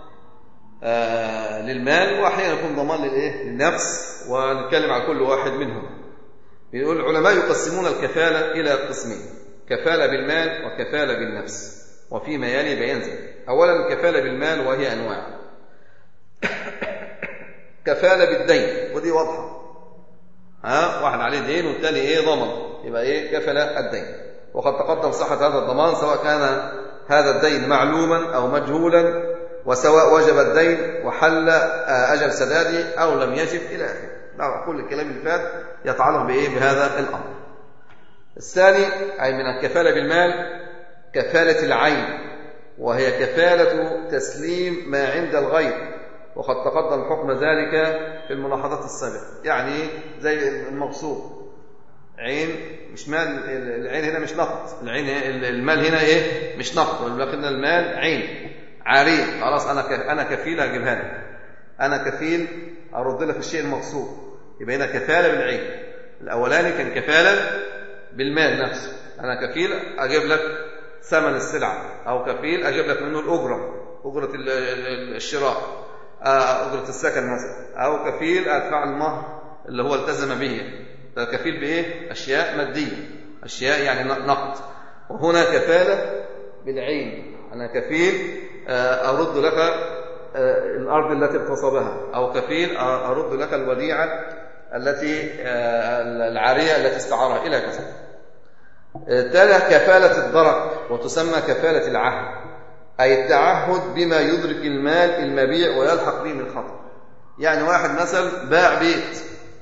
آه للمال، وأحيانا يكون ضمان للإيه؟ للنفس، ونتكلم على كل واحد منهم. بيقول العلماء يقسمون الكفالة إلى قسمين: كفالة بالمال وكفالة بالنفس، وفيما يلي بيان ذلك. أولا الكفالة بالمال وهي أنواع. كفالة بالدين ودي واضحة، ها واحد عليه دين والثاني ايه ضمن، يبقى ايه كفل الدين. وقد تقدم صحة هذا الضمان سواء كان هذا الدين معلوما أو مجهولا، وسواء وجب الدين وحل أجل سداده أو لم يجب إلى آخره. نعم كل الكلام اللي فات يتعلق بإيه بهذا الأمر. الثاني أي من الكفالة بالمال كفالة العين، وهي كفالة تسليم ما عند الغير، وقد تقدم حكم ذلك في الملاحظات السابقة. يعني زي المغصوب عين مش مال، العين هنا مش نقد، العين المال هنا ايه مش نقد، ولكن المال عين عارية، خلاص انا انا كفيل اجيبها لك، انا كفيل ارد لك الشيء المغصوب، يبقى هنا كفاله بالعين. الاولاني كان كفاله بالمال نفسه، انا كفيل اجيب لك ثمن السلعه، او كفيل اجيب لك منه الاجره، اجره الشراء، اجره السكن مثلا، او كفيل ادفع المهر اللي هو التزم به. كفيل بايه؟ اشياء ماديه، اشياء يعني نقد. وهنا كفاله بالعين، انا كفيل ارد لك الارض التي اغتصبها، او كفيل ارد لك الوديعه التي العاريه التي استعارها الى كذا. تالي كفاله الدرك، وتسمى كفاله العهد، اي التعهد بما يدرك المال المبيع ويلحق به من خطر. يعني واحد مثلا باع بيت،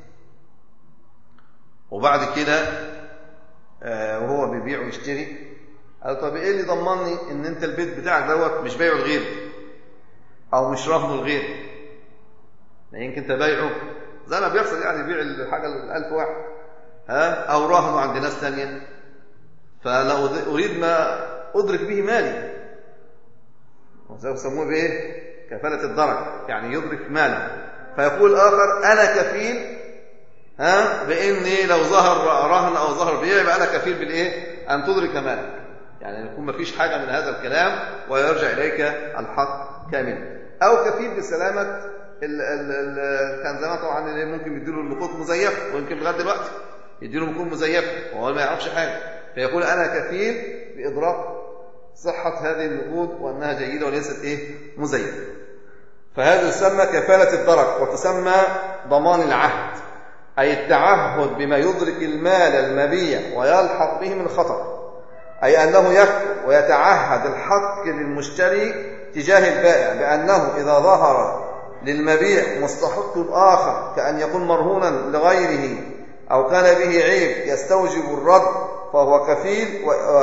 وبعد كده وهو بيبيع ويشتري قال طب ايه اللي ضمني ان انت البيت بتاعك دوت مش بايعه لغير، او مش رهنه لغير؟ يمكن انت بايعه زي ما بيحصل، يعني يبيع الحاجه لألف واحد، ها، او رهنه عند ناس ثانيه، فلو اريد ما ادرك به مالي، وزي يسموه بايه؟ كفاله الدرك، يعني يدرك ماله. فيقول الاخر انا كفيل ها باني لو ظهر رهن او ظهر بيع يبقى انا كفيل بالايه؟ ان تدرك مالك، يعني يكون ما فيش حاجه من هذا الكلام ويرجع اليك الحق كاملا. او كفيل بسلامه ال ال ال كان زمان طبعا ممكن يديله النقود مزيفه، ويمكن لغايه دلوقتي يديله نقود مزيفه وهو ما يعرفش حاجه، فيقول انا كفيل بادراك صحه هذه النقود وانها جيده وليست ايه مزيفه. فهذا يسمى كفاله الدرك، وتسمى ضمان العهد، أي التعهد بما يدرك المال المبيع ويلحق به من خطر، أي أنه يكفر ويتعهد الحق للمشتري تجاه البائع بأنه إذا ظهر للمبيع مستحق آخر كأن يكون مرهونا لغيره أو كان به عيب يستوجب الرد، فهو كفيل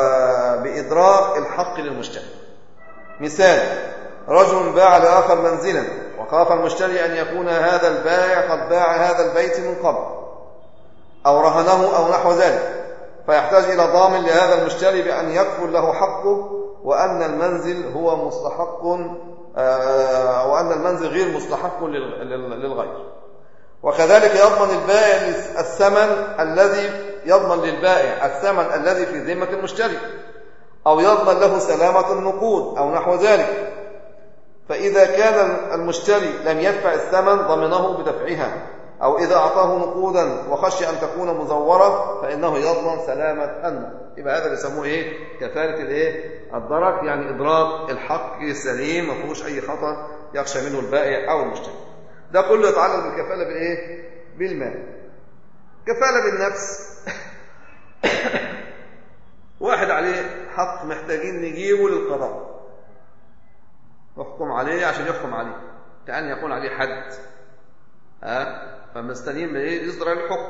بإدراك الحق للمشتري. مثال: رجل باع لآخر منزلا، وخاف المشتري أن يكون هذا البائع قد باع هذا البيت من قبل أو رهنه أو نحو ذلك، فيحتاج إلى ضامن لهذا المشتري بأن يكفل له حقه، وأن المنزل هو مستحق وأن المنزل غير مستحق للغير. وكذلك يضمن البائع الثمن الذي يضمن للبائع الثمن الذي في ذمة المشتري، أو يضمن له سلامة النقود أو نحو ذلك. فإذا كان المشتري لم يدفع الثمن ضمنه بدفعها، أو إذا أعطاه نقودا وخشي أن تكون مزورة فإنه يضمن سلامة النقود. يبقى هذا بيسموه إيه؟ كفالة الإيه؟ الدرك، يعني إدراك الحق سليم ما فيهوش أي خطر يخشى منه البائع أو المشتري. ده كله يتعلق بالكفالة بالإيه؟ بالمال. كفالة بالنفس واحد عليه حق محتاجين نجيبه للقضاء، يحكم عليه عشان يحكم عليه، كأن يكون عليه حد، ها، فمستنيين ايه يصدر عليه الحكم،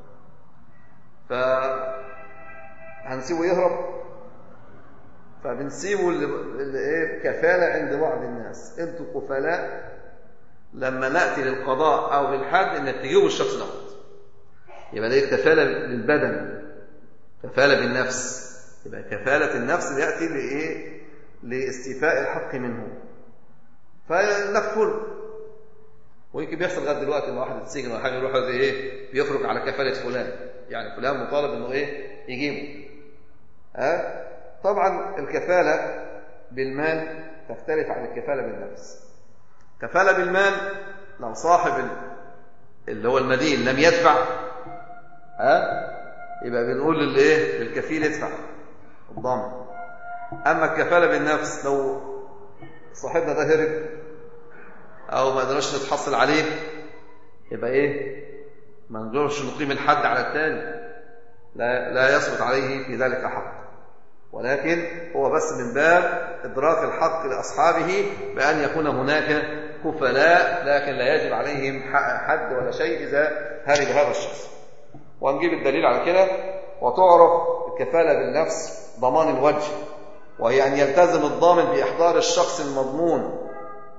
فهنسيبه يهرب، فبنسيبه الايه كفاله عند بعض الناس. انتوا كفلاء لما ناتي للقضاء او للحد انك تجيبوا الشخص ده، يبقى دي كفاله للبدن، كفاله بالنفس. يبقى كفاله النفس ياتي لايه؟ لاستيفاء الحق منه، فنكفل. ويمكن بيحصل لغايه دلوقتي ان واحد يتسجن ولا حاجه يروح ايه بيخرج على كفاله فلان، يعني فلان مطالب انه ايه يجيبه. ها، طبعا الكفاله بالمال تختلف عن الكفاله بالنفس. كفاله بالمال لو صاحب اللي هو المدين لم يدفع، ها، يبقى بنقول للايه للكفيل ادفع الضامن. اما الكفاله بالنفس لو صاحبنا ده هرب او ما قدرناش نتحصل عليه، يبقى ايه ما نقدرش نقيم الحد على الثاني، لا, لا يثبت عليه في ذلك حق، ولكن هو بس من باب إدراك الحق لأصحابه بأن يكون هناك كفلاء، لكن لا يجب عليهم حد ولا شيء إذا هرب هذا الشخص. ونجيب الدليل على كده. وتعرف الكفالة بالنفس ضمان الوجه، وهي أن يلتزم الضامن بإحضار الشخص المضمون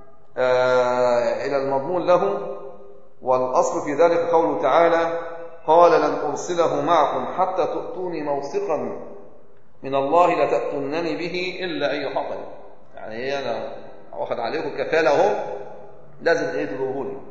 آه إلى المضمون له. والأصل في ذلك قوله تعالى: قال لن أرسله معكم حتى تؤتوني موثقا من الله لتأتونني به إلا أن يحاط لي. يعني إيه، أنا واخد عليكم كفالة أهو، لازم إيه تدوه لي.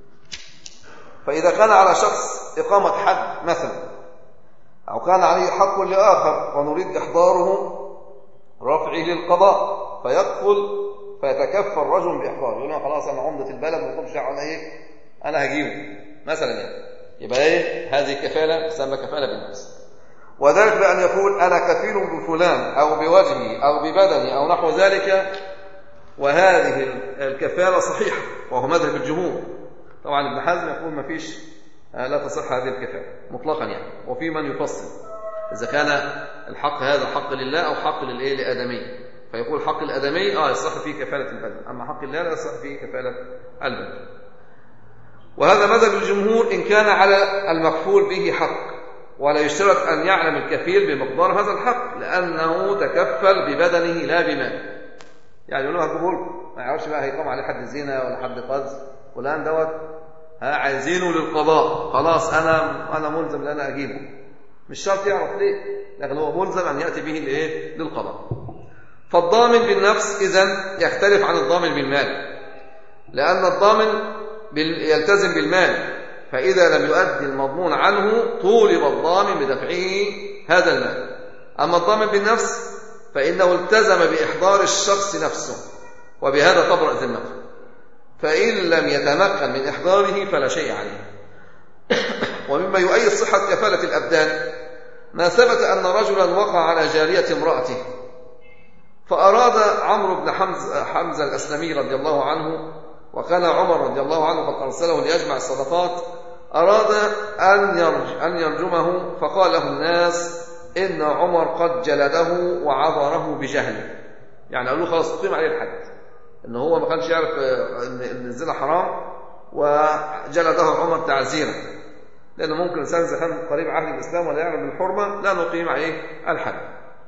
فإذا كان على شخص إقامة حد مثلا، أو كان عليه حق لآخر ونريد إحضاره رفعه للقضاء، فيدخل فيتكفل رجل بإحضاره، يقول له خلاص أنا عمدة البلد ما تقومش على إيه، أنا هجيبه مثلا يعني. يبقى إيه هذه كفالة تسمى كفالة بالنفس. وذلك بأن يقول أنا كفيل بفلان أو بوجهي أو ببدني أو نحو ذلك، وهذه الكفالة صحيحة وهو مذهب الجمهور. طبعا ابن حزم يقول ما فيش، لا تصح هذه الكفالة مطلقا يعني. وفي من يفصل إذا كان الحق هذا حق لله أو حق للإيه لآدمي، فيقول حق الآدمي آه يصح فيه كفالة البدن، أما حق الله لا يصح فيه كفالة البدن. وهذا مذهب الجمهور إن كان على المكفول به حق، ولا يشترط أن يعلم الكفيل بمقدار هذا الحق، لأنه تكفل ببدنه لا بمال. يعني يقول له هجيبه، ما يعرفش بقى هيقام عليه حد زنا ولا حد قذف، فلان دوت ها عايزينه للقضاء، خلاص أنا أنا ملزم أن أنا أجيبه، مش شرط يعرف ليه، لكن هو ملزم أن يأتي به لإيه للقضاء. فالضامن بالنفس إذن يختلف عن الضامن بالمال، لأن الضامن يلتزم بالمال، فإذا لم يؤدي المضمون عنه طولب الضامن بدفعه هذا المال. أما الضامن بالنفس فإنه التزم بإحضار الشخص نفسه، وبهذا تبرأ ذمته، فإن لم يتمكن من إحضاره فلا شيء عليه. ومما يؤيد صحة كفالة الأبدان ما ثبت أن رجلا وقع على جارية امرأته، فأراد عمرو بن حمزة, حمزة الأسلمي رضي الله عنه، وكان عمر رضي الله عنه قد أرسله ليجمع الصدقات، أراد أن يرج أن يرجمه، فقال له الناس إن عمر قد جلده وعذره بجهله. يعني قالوا خلاص تقيم عليه الحد، إن هو ما كانش يعرف إن الزنا حرام، وجلده عمر تعزيرا، لأنه ممكن الإنسان إذا كان قريب عهد الإسلام ولا يعلم بالحرمة لا نقيم عليه الحد.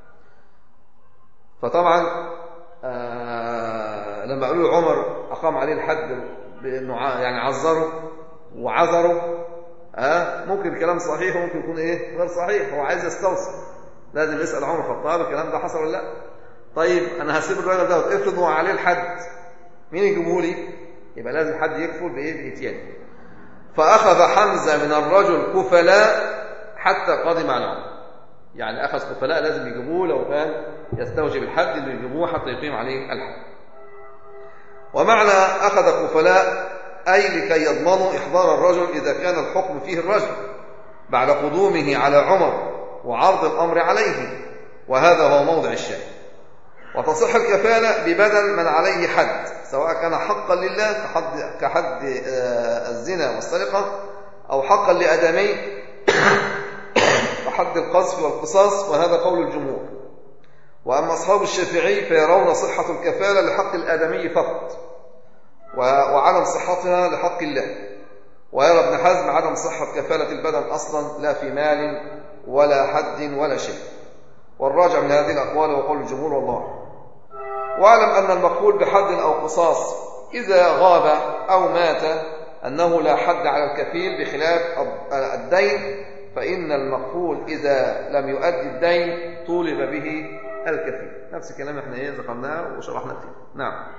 فطبعا آه لما قالوا عمر أقام عليه الحد بأنه يعني عذره وعذره، آه ممكن الكلام صحيح وممكن يكون إيه غير صحيح، هو عايز يستوصل، لازم يسأل عمر الخطاب الكلام ده حصل ولا لا. طيب أنا هسيب الراجل ده افرض هو عليه الحد، مين يجيبه لي؟ يبقى لازم حد يكفل بإيه بإتيانه. فأخذ حمزة من الرجل كفلاء حتى قدم على عمر، يعني أخذ كفلاء لازم يجيبوه لو كان يستوجب الحد اللي يجيبوه حتى يقيم عليه الحد. ومعنى أخذ كفلاء أي لكي يضمنوا إحضار الرجل إذا كان الحكم فيه الرجل بعد قدومه على عمر وعرض الأمر عليه، وهذا هو موضع الشاهد. وتصح الكفالة ببدل من عليه حد، سواء كان حقا لله كحد, كحد الزنا والسرقة، أو حقا لآدمي كحد القذف والقصاص، وهذا قول الجمهور. وأما أصحاب الشافعي فيرون صحة الكفالة لحق الآدمي فقط، وعدم صحتها لحق الله. ويرى ابن حزم عدم صحة كفالة البدن أصلا، لا في مال ولا حد ولا شيء. والراجع من هذه الأقوال وقول الجمهور والله. واعلم أن المقبول بحد أو قصاص إذا غاب أو مات أنه لا حد على الكفيل، بخلاف الدين، فإن المقبول إذا لم يؤدي الدين طولب به الكفيل. نفس الكلام احنا ايه ذكرناه وشرحنا فيه. نعم.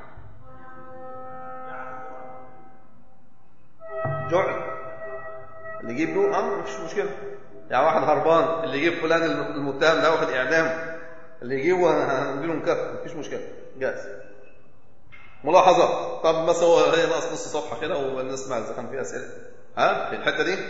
جعل اللي يجيب له اه مش مشكله، يعني واحد هربان اللي يجيب فلان المتهم ده واخد اعدام، اللي يجيبه هنديله مكافاه مفيش مشكله، جاهز. ملاحظات. طب مثلا هو هي ناقص نص صفحه كده ونسمع اذا كان في اسئله ها في الحته دي.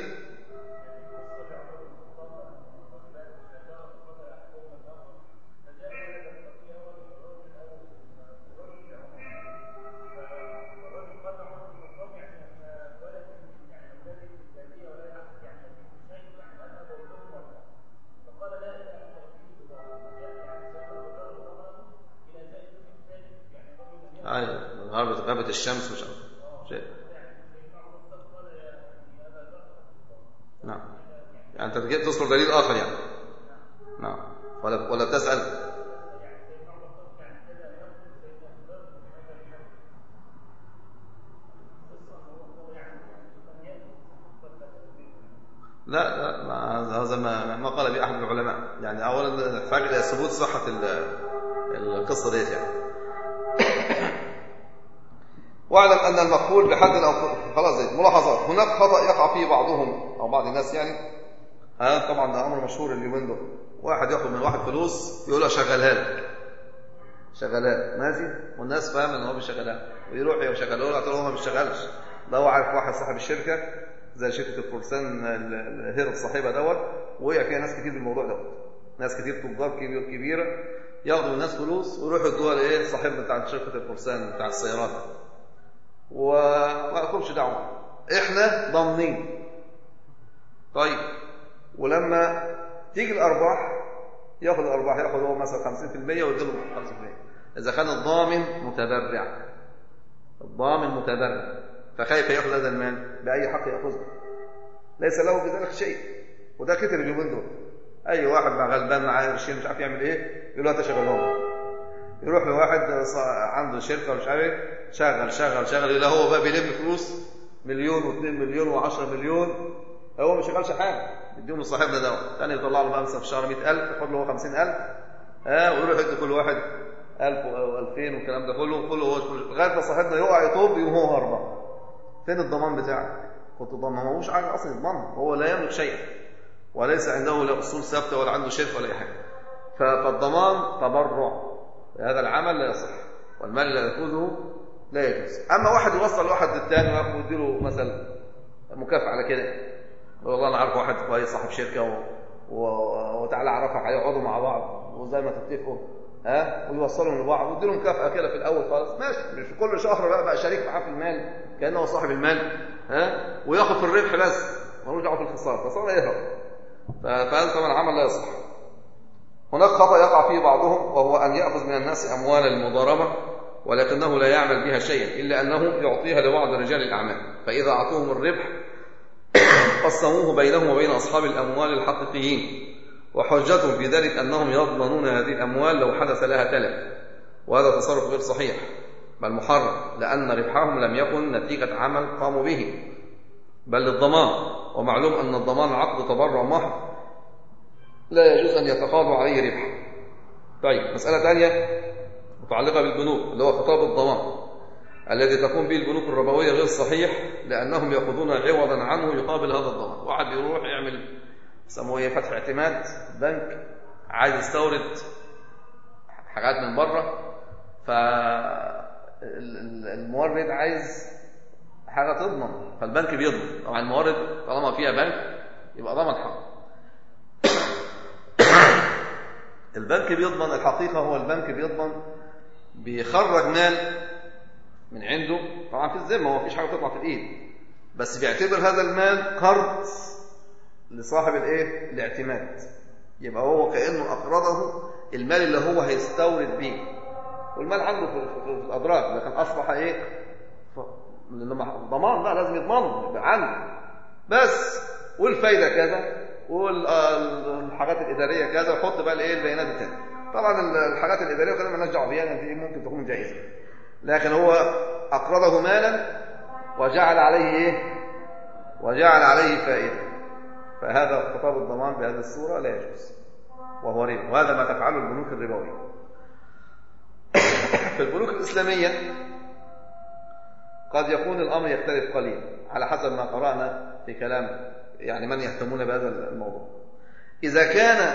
غابت غابت الشمس مش شيء. نعم، يعني انت تجيب تذكر دليل اخر يعني. نعم، ولا ولا تسأل. لا لا، هذا ما ما قال به احد العلماء. يعني اولا نحتاج الى ثبوت صحه القصه ديت يعني. واعلم ان المقبول بحد او خلاص زي ملاحظات. هناك خطا يقع فيه بعضهم او بعض الناس يعني. هذا طبعا ده امر مشهور اليومين دول. واحد ياخد من واحد فلوس يقول له شغلها لك، شغلها ماشي، والناس فاهمه ان هو بيشغلها، ويروح يشغله له، هو ما بيشتغلش. ده هو عارف واحد صاحب الشركه زي شركه الفرسان الهيرت صاحبها دوت، وقع فيها ناس كتير بالموضوع دوت. ناس كتير تجار كبيره ياخدوا الناس فلوس ويروحوا يدوها لايه صاحبنا بتاع شركه الفرسان بتاع السيارات، وما لكمش دعوه، احنا ضامنين. طيب، ولما تيجي الارباح ياخد الارباح، ياخد هو مثلا خمسين بالمئة ويديله خمسين بالمئة اذا كان الضامن متبرع. الضامن متبرع، فكيف ياخذ هذا المال؟ باي حق ياخذه؟ ليس له في ذلك شيء. وده كتر اليومين دول. اي واحد مع غلبان معاه قرشين مش عارف يعمل ايه، يقول له انت شغلهم. يروح لواحد عنده شركه ومش عارف، شغل شغل شغل، يقول هو بقى بيلم فلوس مليون واثنين مليون وعشرة مليون، هو ما شغلش حاجه، يديهم لصاحبنا ده، ثاني يطلع له مثلا في الشهر مئة ألف، ياخد له خمسين ألف، ها، ويروح يدي كل واحد ألف او ألفين والكلام ده كله كله لغايه ما صاحبنا يقع يطوب يقوم هو هربان. فين الضمان بتاعك؟ كنت ضامن، ما هوش حاجه اصلا يضمن، هو لا يملك شيئا وليس عنده لا اصول ثابته ولا عنده شركه ولا اي حاجه. فالضمان تبرع، هذا العمل لا يصح، والمال لا ياخذه لا يجوز. اما واحد يوصل واحد للثاني وياخد له مثلا مكافاه على كده، والله انا عارف واحد كويس صاحب شركه و... و... وتعالى اعرفك عليه، يقعدوا مع بعض وزي ما تتفقوا، ها، ويوصلوا لبعض ويديله مكافاه كده في الاول خالص، ماشي، مش كل شهر بقى بقى شريك معاه في المال كانه هو صاحب المال، ها، وياخد في الربح بس ملوش دعوه في الخساره، فصار يهرب. فهذا طبعا عمل لا يصح. هناك خطأ يقع فيه بعضهم، وهو أن يأخذ من الناس أموال المضاربة ولكنه لا يعمل بها شيئا، إلا أنه يعطيها لبعض رجال الأعمال، فإذا أعطوهم الربح قسموه بينهم وبين أصحاب الأموال الحقيقيين، وحجتهم في ذلك أنهم يضمنون هذه الأموال لو حدث لها تلف، وهذا تصرف غير صحيح بل محرم، لأن ربحهم لم يكن نتيجة عمل قاموا به بل للضمان، ومعلوم أن الضمان عقد تبرع محض لا يجوز أن يتقاضوا عليه ربح. طيب، مسألة ثانية متعلقة بالبنوك، اللي هو خطاب الضمان الذي تقوم به البنوك الربوية غير صحيح، لأنهم يأخذون عوضا عنه يقابل هذا الضمان. واحد يروح يعمل يسموه ايه فتح اعتماد بنك، عايز يستورد حاجات من بره، فالمورد عايز حاجة تضمن، فالبنك بيضمن. طبعا المورد طالما فيها بنك يبقى ضمن حق. البنك بيضمن، الحقيقة هو البنك بيضمن، بيخرج مال من عنده، طبعا في الذمة، هو مفيش حاجة تطلع في الإيد، بس بيعتبر هذا المال قرض لصاحب الايه الاعتماد، يبقى هو كأنه أقرضه المال اللي هو هيستورد به، والمال عنده في, في الأدراج، لكن أصبح ايه ضمان بقى، لازم يضمنه يبقى عنده بس، والفايدة كذا والحاجات الإدارية كذا، وحط بقى الايه البيانات الثانيه. طبعا الحاجات الإدارية كذا مالناش دعوه بيها، دي ممكن تكون جائزة، لكن هو أقرضه مالا وجعل عليه ايه وجعل عليه فائدة، فهذا خطاب الضمان بهذه الصورة لا يجوز، وهو ربا، وهذا ما تفعله البنوك الربوية. في البنوك الإسلامية قد يكون الأمر يختلف قليلا على حسب ما قرأنا في كلام يعني من يهتمون بهذا الموضوع. إذا كان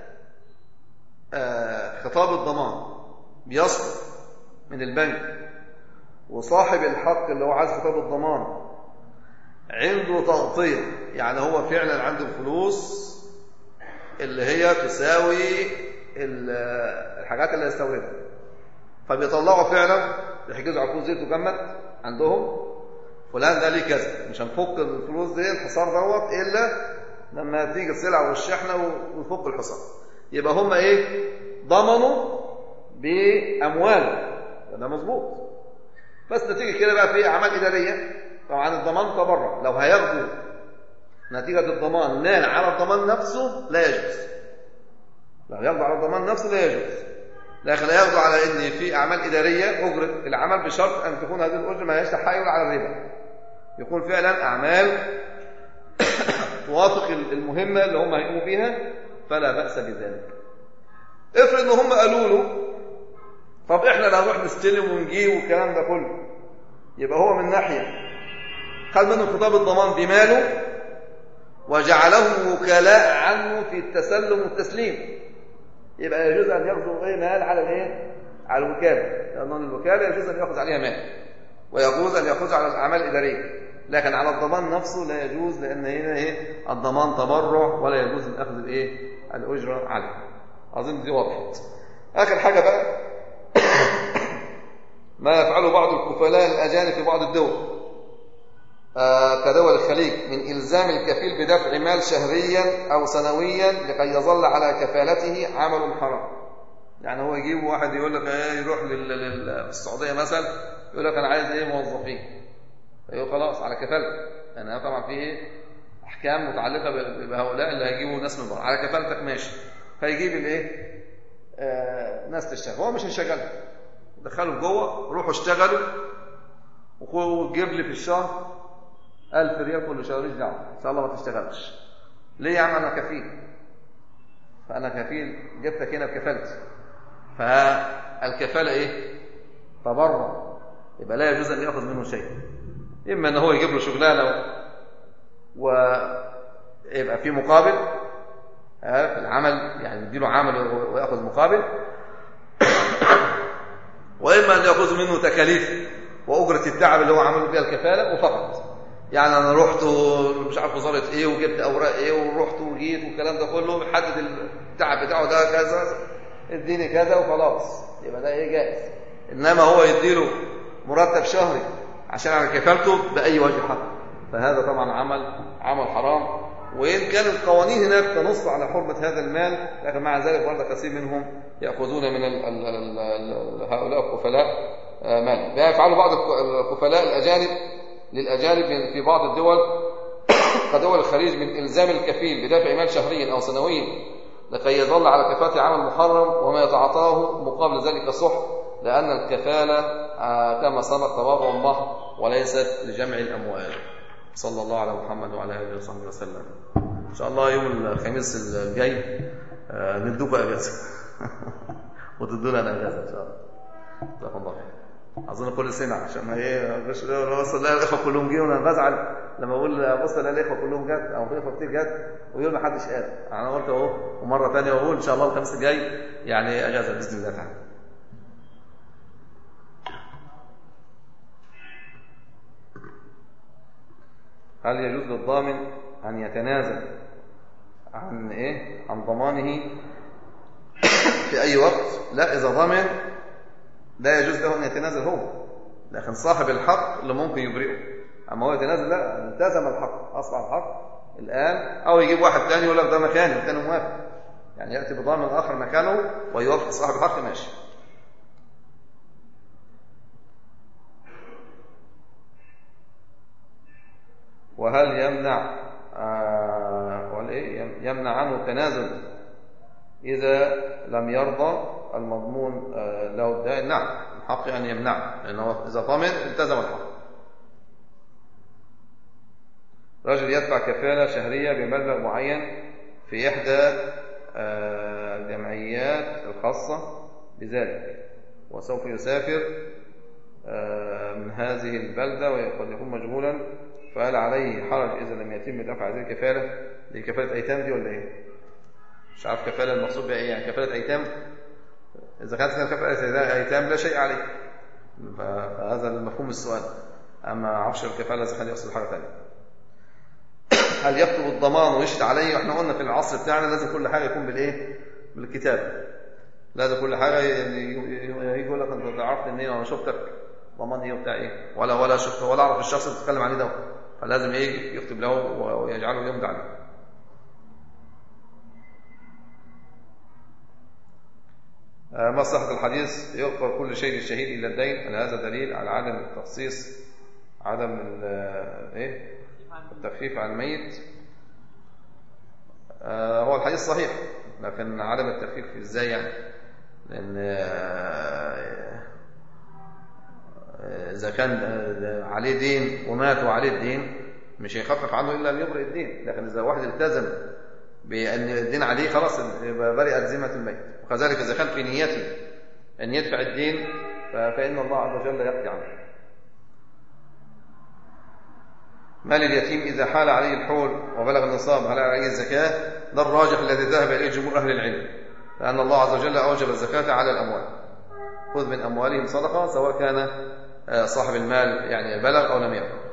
خطاب الضمان بيصدر من البنك، وصاحب الحق اللي هو عايز خطاب الضمان عنده تغطية، يعني هو فعلا عنده الفلوس اللي هي تساوي الحاجات اللي هيستوردها، فبيطلعوا فعلا بيحجزوا على فلوس زيت وجمد عندهم، فلان ده ليه كذا، مش هنفك الفلوس دي الحصار دوت الا لما تيجي السلعه والشحنه ويفك الحصار. يبقى هم ايه ضمنوا باموال، ده مظبوط، بس نتيجة كده بقى في أعمال إدارية، طبعا الضمان تبرع، لو هياخدوا نتيجة الضمان نال على الضمان نفسه لا يجوز، لو ياخدوا على الضمان نفسه لا يجوز، لكن لا ياخدوا على ان في اعمال اداريه اجره العمل بشرط ان تكون هذه الاجره ما هيش تحايل على الربا، يكون فعلا اعمال توافق المهمه اللي هم هيقوموا بيها فلا باس بذلك. افرض ان هم قالوا له طب احنا اللي هنروح نستلم ونجيب والكلام ده كله، يبقى هو من ناحيه خد منه خطاب الضمان بماله وجعله وكلاء عنه في التسلم والتسليم، يبقى يجوز ان ياخذوا ايه مال على الايه على الوكاله، لان الوكاله يجوز ان ياخذ عليها مال ويجوز ان ياخذ على الاعمال الاداريه، لكن على الضمان نفسه لا يجوز، لان هنا ايه الضمان تبرع ولا يجوز ان اخذ الايه الاجره عليه. اظن دي وضحت. اخر حاجه بقى ما يفعله بعض الكفلاء الاجانب في بعض الدول آه كدول الخليج من إلزام الكفيل بدفع مال شهريا أو سنويا لكي يظل على كفالته عمل حرام. يعني هو يجيب واحد يقول لك ايه يروح لل... في السعودية مثلا يقول لك أنا عايز ايه موظفين، يقول خلاص على كفالتك، يعني طبعا فيه أحكام متعلقة بهؤلاء اللي هيجيبوا ناس من بره، على كفالتك ماشي، فيجيب الايه آه ناس تشتغل، هو مش هيشغلها، دخلوا جوه روحوا اشتغلوا وجيب لي في الشهر ألف ريال كل شهر، مش دعوه ان شاء الله ما تشتغلش. ليه يا عم؟ انا كفيل، فانا كفيل جبتك هنا بكفالتي، فالكفاله ايه تبرع، يبقى لا يجوز ان ياخذ منه شيء، اما ان هو يجيب له شغلانه ويبقى في مقابل في العمل، يعني يديله عمل وياخذ مقابل، واما ان ياخذ منه تكاليف واجره التعب اللي هو عمله بها الكفاله وفقط. يعني انا رحت مش عارف وزاره ايه وجبت اوراق ايه ورحت وجيت والكلام ده كله، بيحدد التعب بتاعه ده كذا اديني كذا وخلاص، يبقى ده ايه جائز. انما هو يديله مرتب شهري عشان على كفالته باي وجه حق، فهذا طبعا عمل عمل حرام. وان كان القوانين هناك تنص على حرمه هذا المال، لكن مع ذلك برضه كثير منهم ياخذون من ال ال ال هؤلاء الكفلاء مال. ده يفعله بعض الكفلاء الاجانب للأجانب في بعض الدول كدول الخليج من إلزام الكفيل بدفع مال شهريا أو سنويا لكي يظل على كفالة عمل محرم، وما يتعاطاه مقابل ذلك سحت، لأن الكفالة كما سبق تبرع محض وليست لجمع الأموال. صلى الله على محمد وعلى آله وصحبه وسلم. إن شاء الله يوم الخميس الجاي ندوكم أجازة وتدونا أجازة إن شاء الله. جزاكم الله خير. اظن كل سنه عشان ما ايه مش وصل لا الاخوه كلهم جه، وانا بزعل لما اقول بص لا الاخوه كلهم جت او في اخوه كتير جت ويقول ما حدش قال. انا قلت اهو ومره ثانيه اقول ان شاء الله الخميس الجاي يعني اجازه باذن الله تعالى. هل يجوز للضامن ان يتنازل عن ايه عن ضمانه في اي وقت؟ لا، اذا ضمن لا يجوز له أن يتنازل هو، لكن صاحب الحق اللي ممكن يبرئه. أما هو يتنازل لا، التزم الحق، أصبح الحق الآن، أو يجيب واحد تاني يقول لك ده مكاني والتاني موافق، يعني يأتي بضامن آخر مكانه ويوافق صاحب الحق ماشي. وهل يمنع آه ولا إيه يمنع عنه التنازل إذا لم يرضى المضمون آه له الدائن؟ نعم، الحق أن يمنع، لأنه إذا ضمن التزم الحق. رجل يدفع كفالة شهرية بمبلغ معين في إحدى آه الجمعيات الخاصة بذلك، وسوف يسافر آه من هذه البلدة وقد يكون مجهولا، فهل عليه حرج إذا لم يتم دفع هذه الكفالة؟ دي كفالة أيتام دي ولا إيه؟ مش عارف كفالة المقصود بها إيه، يعني كفالة أيتام؟ إذا كانت كفالة أيتام لا شيء عليه، فهذا المفهوم السؤال. أما عفش الكفالة إذا كان يقصد حاجة ثانية. هل يكتب الضمان ويشهد عليه؟ وإحنا قلنا في العصر بتاعنا لازم كل حاجة يكون بالإيه؟ بالكتاب، لازم كل حاجة يجي يقول لك أنت عرفت منين وأنا شفتك ضمان إيه وبتاع إيه، ولا ولا شفت ولا أعرف الشخص اللي بتتكلم عليه ده، فلازم إيه يكتب له ويجعله يمضي عليه. . مصلحة الحديث يغفر كل شيء للشهيد إلا الدين، هل هذا دليل على عدم التخصيص، عدم إيه التخفيف عن الميت؟ هو الحديث صحيح، لكن عدم التخفيف إزاي يعني؟ لأن إذا كان عليه دين ومات وعليه الدين مش هيخفف عنه إلا أن يبرئ الدين، لكن إذا واحد التزم بأن الدين عليه خلاص يبقى برئت ذمة الميت. وكذلك إذا كان في نيته أن يدفع الدين فإن الله عز وجل يقضي عنه. مال اليتيم إذا حال عليه الحول وبلغ النصاب هل عليه الزكاة؟ ده الراجح الذي ذهب إليه جمهور أهل العلم، لأن الله عز وجل أوجب الزكاة على الأموال. خذ من أموالهم صدقة سواء كان صاحب المال يعني بلغ أو لم يبلغ.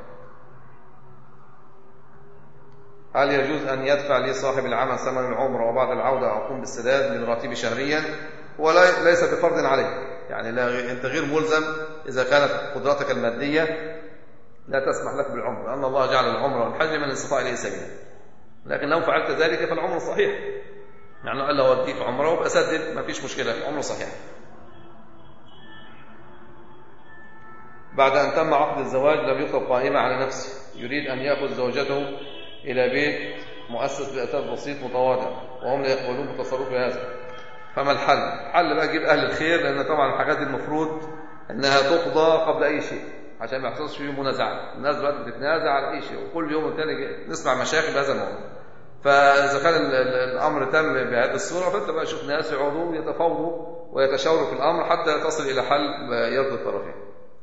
هل يجوز أن يدفع لي صاحب العمل ثمن العمر وبعد العودة أقوم بالسداد من راتبي شهريا؟ ولا ليس بفرض عليك، يعني لا أنت غير ملزم إذا كانت قدرتك المادية لا تسمح لك بالعمر، لأن الله جعل العمر والحج من استطاع إليه سبيلا. لكن لو فعلت ذلك فالعمر صحيح، يعني قال له أوديك عمره وبأسدد ما فيش مشكلة، العمر صحيح. بعد أن تم عقد الزواج لم يطلب قائمة على نفسه، يريد أن يأخذ زوجته إلى بيت مؤسس بأساس بسيط متواضع وهم لا يقبلون بتصرف هذا، فما الحل؟ حل بقى جيب أهل الخير، لأن طبعا الحاجات دي المفروض أنها تقضى قبل أي شيء عشان ما يحصلش فيه منازعات. الناس بقى بتتنازع على أي شيء وكل يوم والتاني نسمع مشاكل بهذا الموضوع. فإذا كان الأمر تم بهذه الصورة فأنت بقى شوف ناس يقعدوا يتفاوضوا ويتشاوروا في الأمر حتى تصل إلى حل يرضي الطرفين.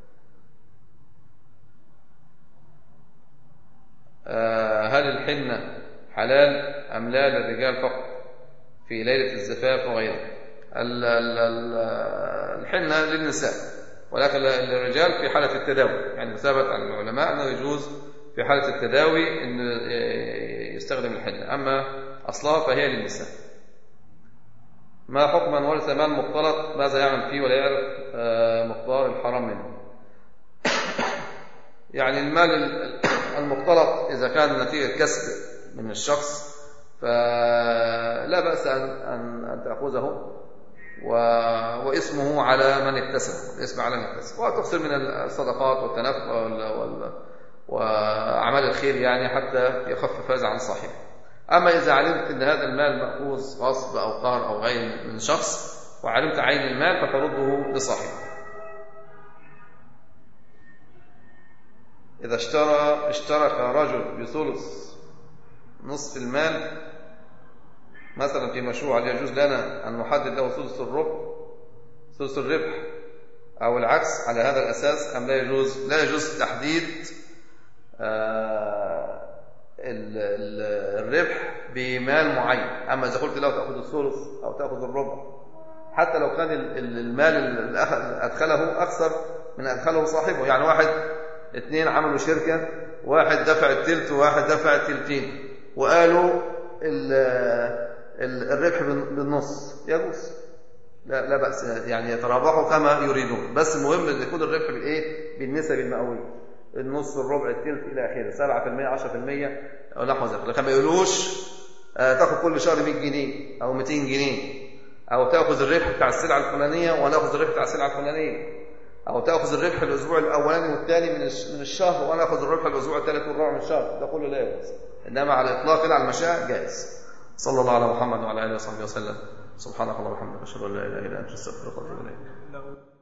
هل الحنة حلال أم لا للرجال فقط في ليلة الزفاف وغيرها؟ الحنة للنساء ولكن للرجال في حالة التداوي، يعني ثبت عن العلماء أنه يجوز في حالة التداوي أن يستخدم الحنة، أما أصلها فهي للنساء. ما حكم من ورث مال مختلط، ماذا يعمل فيه ولا يعرف مقدار الحرام منه؟ يعني المال المختلط إذا كان نتيجة كسب من الشخص فلا بأس أن, أن, أن تأخذه و... واسمه على من اكتسب، الاسم على من اكتسب، وتكثر من الصدقات والتنفل وال... وال... وأعمال الخير يعني حتى يخفف هذا عن صاحبه. أما إذا علمت أن هذا المال مأخوذ غصب أو قهر أو غير من شخص وعلمت عين المال فترده لصاحبه. إذا اشترى اشترك رجل بثلث نصف المال مثلا في مشروع، هل يجوز لنا أن نحدد له ثلث الربح ثلث الربح أو العكس على هذا الأساس أم لا يجوز؟ لا يجوز تحديد آه الربح بمال معين. أما إذا قلت له تأخذ الثلث أو تأخذ الربع حتى لو كان المال اللي أدخله أكثر من أدخله صاحبه، يعني واحد اثنين عملوا شركة، واحد دفع التلت وواحد دفع التلتين وقالوا الربح بالنص، يجوز، لا, لا بأس، يعني يترابحوا كما يريدون، بس المهم ان يكون الربح بالايه؟ بالنسب المئويه، النص الربع التلت الى اخره، سبعة في المئة عشرة في المئة او نحو ذلك. لكن ما يقولوش آه تاخذ كل شهر مئة جنيه او مئتين جنيه، او تاخذ الربح بتاع السلعه الفلانيه وانا اخذ الربح بتاع السلعه الفلانيه، او تاخذ الربح الاسبوع الاولاني والثاني من من الشهر وانا اخذ الربح الاسبوع الثالث والرابع من الشهر، ده كله لا يجوز. انما على الاطلاق كده على المشاع جائز. صلى الله على محمد وعلى اله وصحبه وسلم. سبحانك اللهم وبحمدك اشهد ان لا اله الا انت استغفرك واتوب اليك.